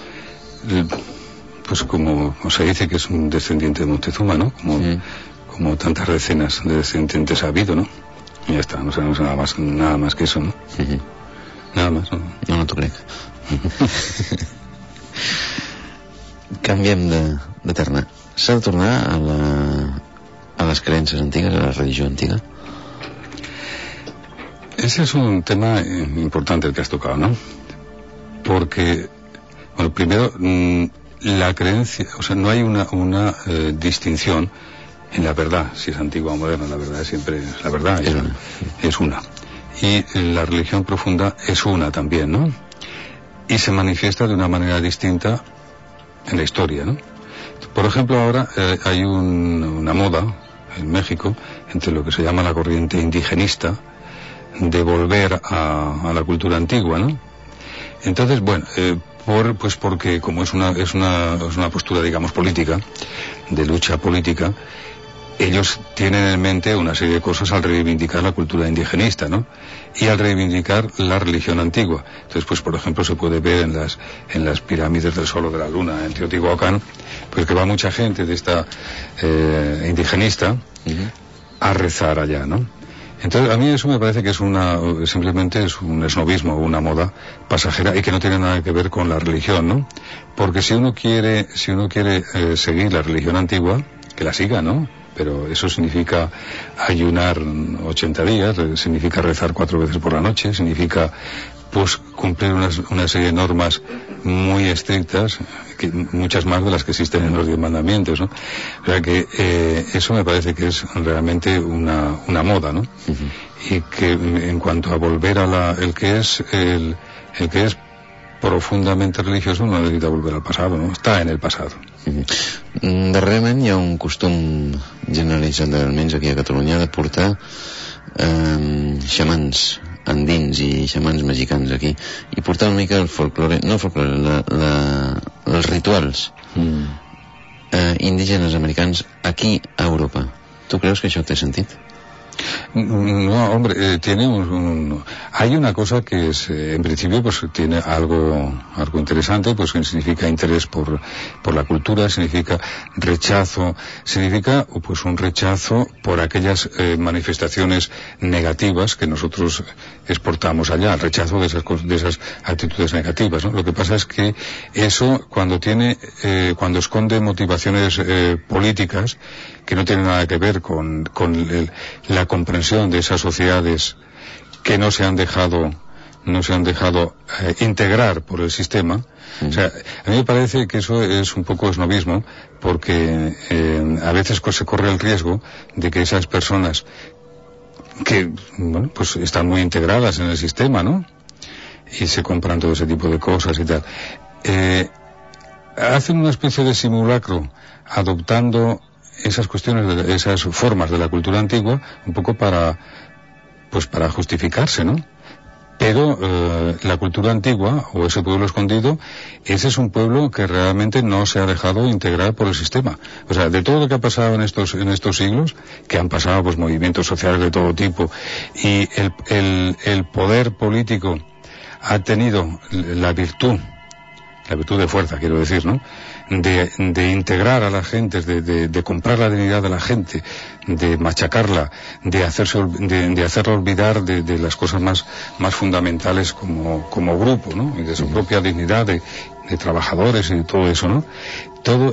Pues como se dice que es un descendiente de Moctezuma, ¿no? Como tantas decenas de descendientes ha habido, ¿no? Y ya está, no sabemos nada más que eso, ¿no? Nada más, ¿no? No t'ho crec. Canviem de terna. S'ha de tornar a les creences antigues, a la religió antiga? Ese es un tema importante el que has tocado, ¿no? Porque, bueno, primero, la creencia, o sea, no hay una distinción en la verdad, si es antigua o moderna. La verdad siempre es la verdad, es una. Y la religión profunda es una también, ¿no? Y se manifiesta de una manera distinta en la historia, ¿no? Por ejemplo, ahora hay una moda en México entre lo que se llama la corriente indigenista, de volver a la cultura antigua, ¿no? Entonces, bueno, pues porque como es una postura, digamos, política, de lucha política, ellos tienen en mente una serie de cosas al reivindicar la cultura indigenista, ¿no? Y al reivindicar la religión antigua. Entonces, pues por ejemplo, se puede ver en las pirámides del Sol o de la Luna, en Teotihuacán, pues que va mucha gente de esta indigenista a rezar allá, ¿no? Entonces, a mí eso me parece que es simplemente es un esnovismo, una moda pasajera y que no tiene nada que ver con la religión, ¿no? Porque si uno quiere seguir la religión antigua, que la siga, ¿no? Pero eso significa ayunar 80 días, significa rezar 4 veces por la noche, significa pues cumplir una serie de normas muy estrictas, muchas más de las que existen en los 10 mandamientos, ¿no? O sea que eso me parece que es realmente una moda, ¿no? Y que en cuanto a volver a el que es profundamente religioso no necesita volver al pasado, no? Està en el passat. Darrerament hi ha un costum generalitzat, almenys aquí a Catalunya, de portar xamans andins i xamans mexicans aquí, i portar una mica el folklore, no el folklore, els rituals indígenes americans aquí a Europa. Tu creus que això té sentit? No, hombre, tiene hay una cosa que es, en principio, pues tiene algo interesante, pues que significa interés por la cultura, significa rechazo, significa pues un rechazo por aquellas manifestaciones negativas que nosotros exportamos allá, el rechazo de esas actitudes negativas, ¿no? Lo que pasa es que eso, cuando esconde motivaciones políticas que no tienen nada que ver con la comprensión de esas sociedades que no se han dejado integrar por el sistema. O sea, a mí me parece que eso es un poco esnovismo, porque a veces se corre el riesgo de que esas personas que, bueno, pues están muy integradas en el sistema, ¿no? Y se compran todo ese tipo de cosas y tal. Hacen una especie de simulacro adoptando esas cuestiones, esas formas de la cultura antigua, un poco para justificarse, ¿no? Pero la cultura antigua, o ese pueblo escondido, ese es un pueblo que realmente no se ha dejado integrar por el sistema. O sea, de todo lo que ha pasado en estos siglos, que han pasado pues movimientos sociales de todo tipo, y el poder político ha tenido la virtud de fuerza, quiero decir, ¿no? De integrar a la gente, de comprar la dignidad de la gente, de machacarla, de hacerla olvidar de las cosas más fundamentales como grupo, ¿no? Y de su propia dignidad de trabajadores y todo eso, ¿no? Todo,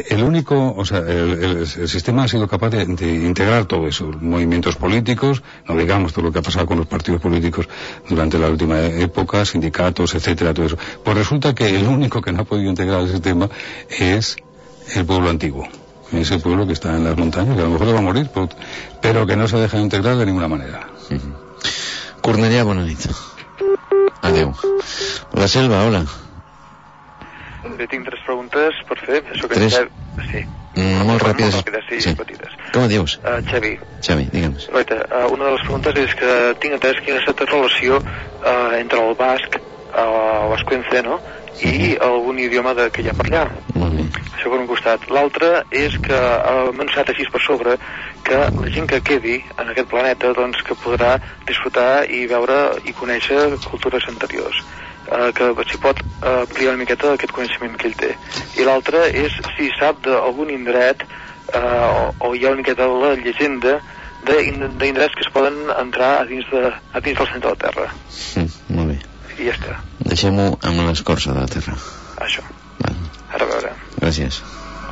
el sistema ha sido capaz de integrar todo eso, movimientos políticos, no digamos todo lo que ha pasado con los partidos políticos durante la última época, sindicatos, etcétera, todo eso. Pues resulta que el único que no ha podido integrar el sistema es el pueblo antiguo, ese pueblo que está en las montañas, que a lo mejor le va a morir, pero que no se deja integrar de ninguna manera. Cornellà, bona nit. Adéu. La Selva, hola. Bé, tinc 3 preguntes per fer. Això que 3? Sí. Molt ràpides. Sí, petites. Com et dius? Xavi, digue'm. Una de les preguntes és que tinc entès quina ha estat la relació entre el basc, el vascuence, no?, i algun idioma que hi ha per allà. Molt bé. Això per un costat. L'altre és que m'ha notat així per sobre que la gent que quedi en aquest planeta, doncs, que podrà disfrutar i veure i conèixer cultures anteriors, que si pot ampliar una miqueta aquest coneixement que ell té. I l'altre és si sap d'algun indret o hi ha una miqueta la llegenda d'indrets que es poden entrar a dins del centre de la Terra. Molt bé. I ja està. Deixem-ho amb l'escorça de la Terra. Això. Ara a veure. Gràcies.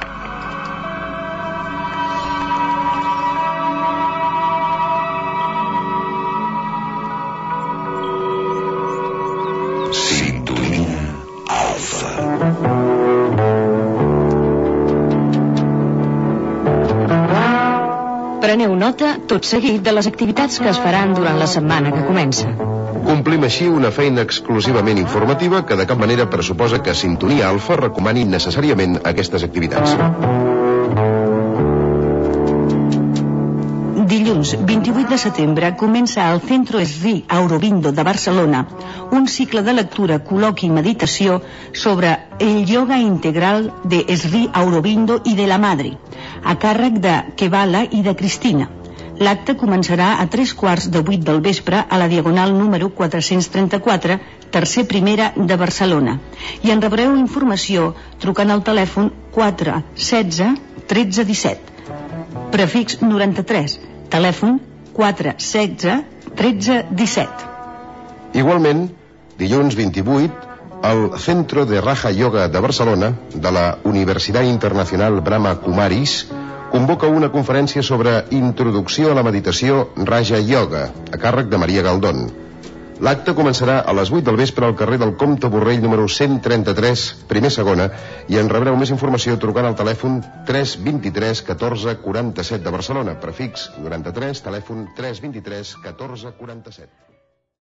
Sintonia Alfa. Preneu nota tot seguit de les activitats que es faran durant la setmana que comença. Complim així una feina exclusivament informativa que de cap manera pressuposa que Sintonia Alfa recomani necessàriament aquestes activitats. Dilluns 28 de setembre comença al Centro Esri Aurobindo de Barcelona un cicle de lectura, col·loqui i meditació sobre el yoga integral de Esri Aurobindo i de la Madre, a càrrec de Kevala i de Cristina. L'acte començarà a 7:45 del vespre a la Diagonal número 434, tercer primera de Barcelona. I en rebreu informació trucant al telèfon 416 13 17, prefix 93, telèfon 416 13 17. Igualment, dilluns 28, el Centro de Raja Yoga de Barcelona, de la Universitat Internacional Brahma Kumaris, convoca una conferència sobre introducció a la meditació Raja Yoga, a càrrec de Maria Galdón. L'acte començarà a les 8 del vespre al carrer del Comte Borrell número 133, primer segona, i en rebreu més informació trucant al telèfon 323 14 47 de Barcelona, prefix 93, telèfon 323 14 47.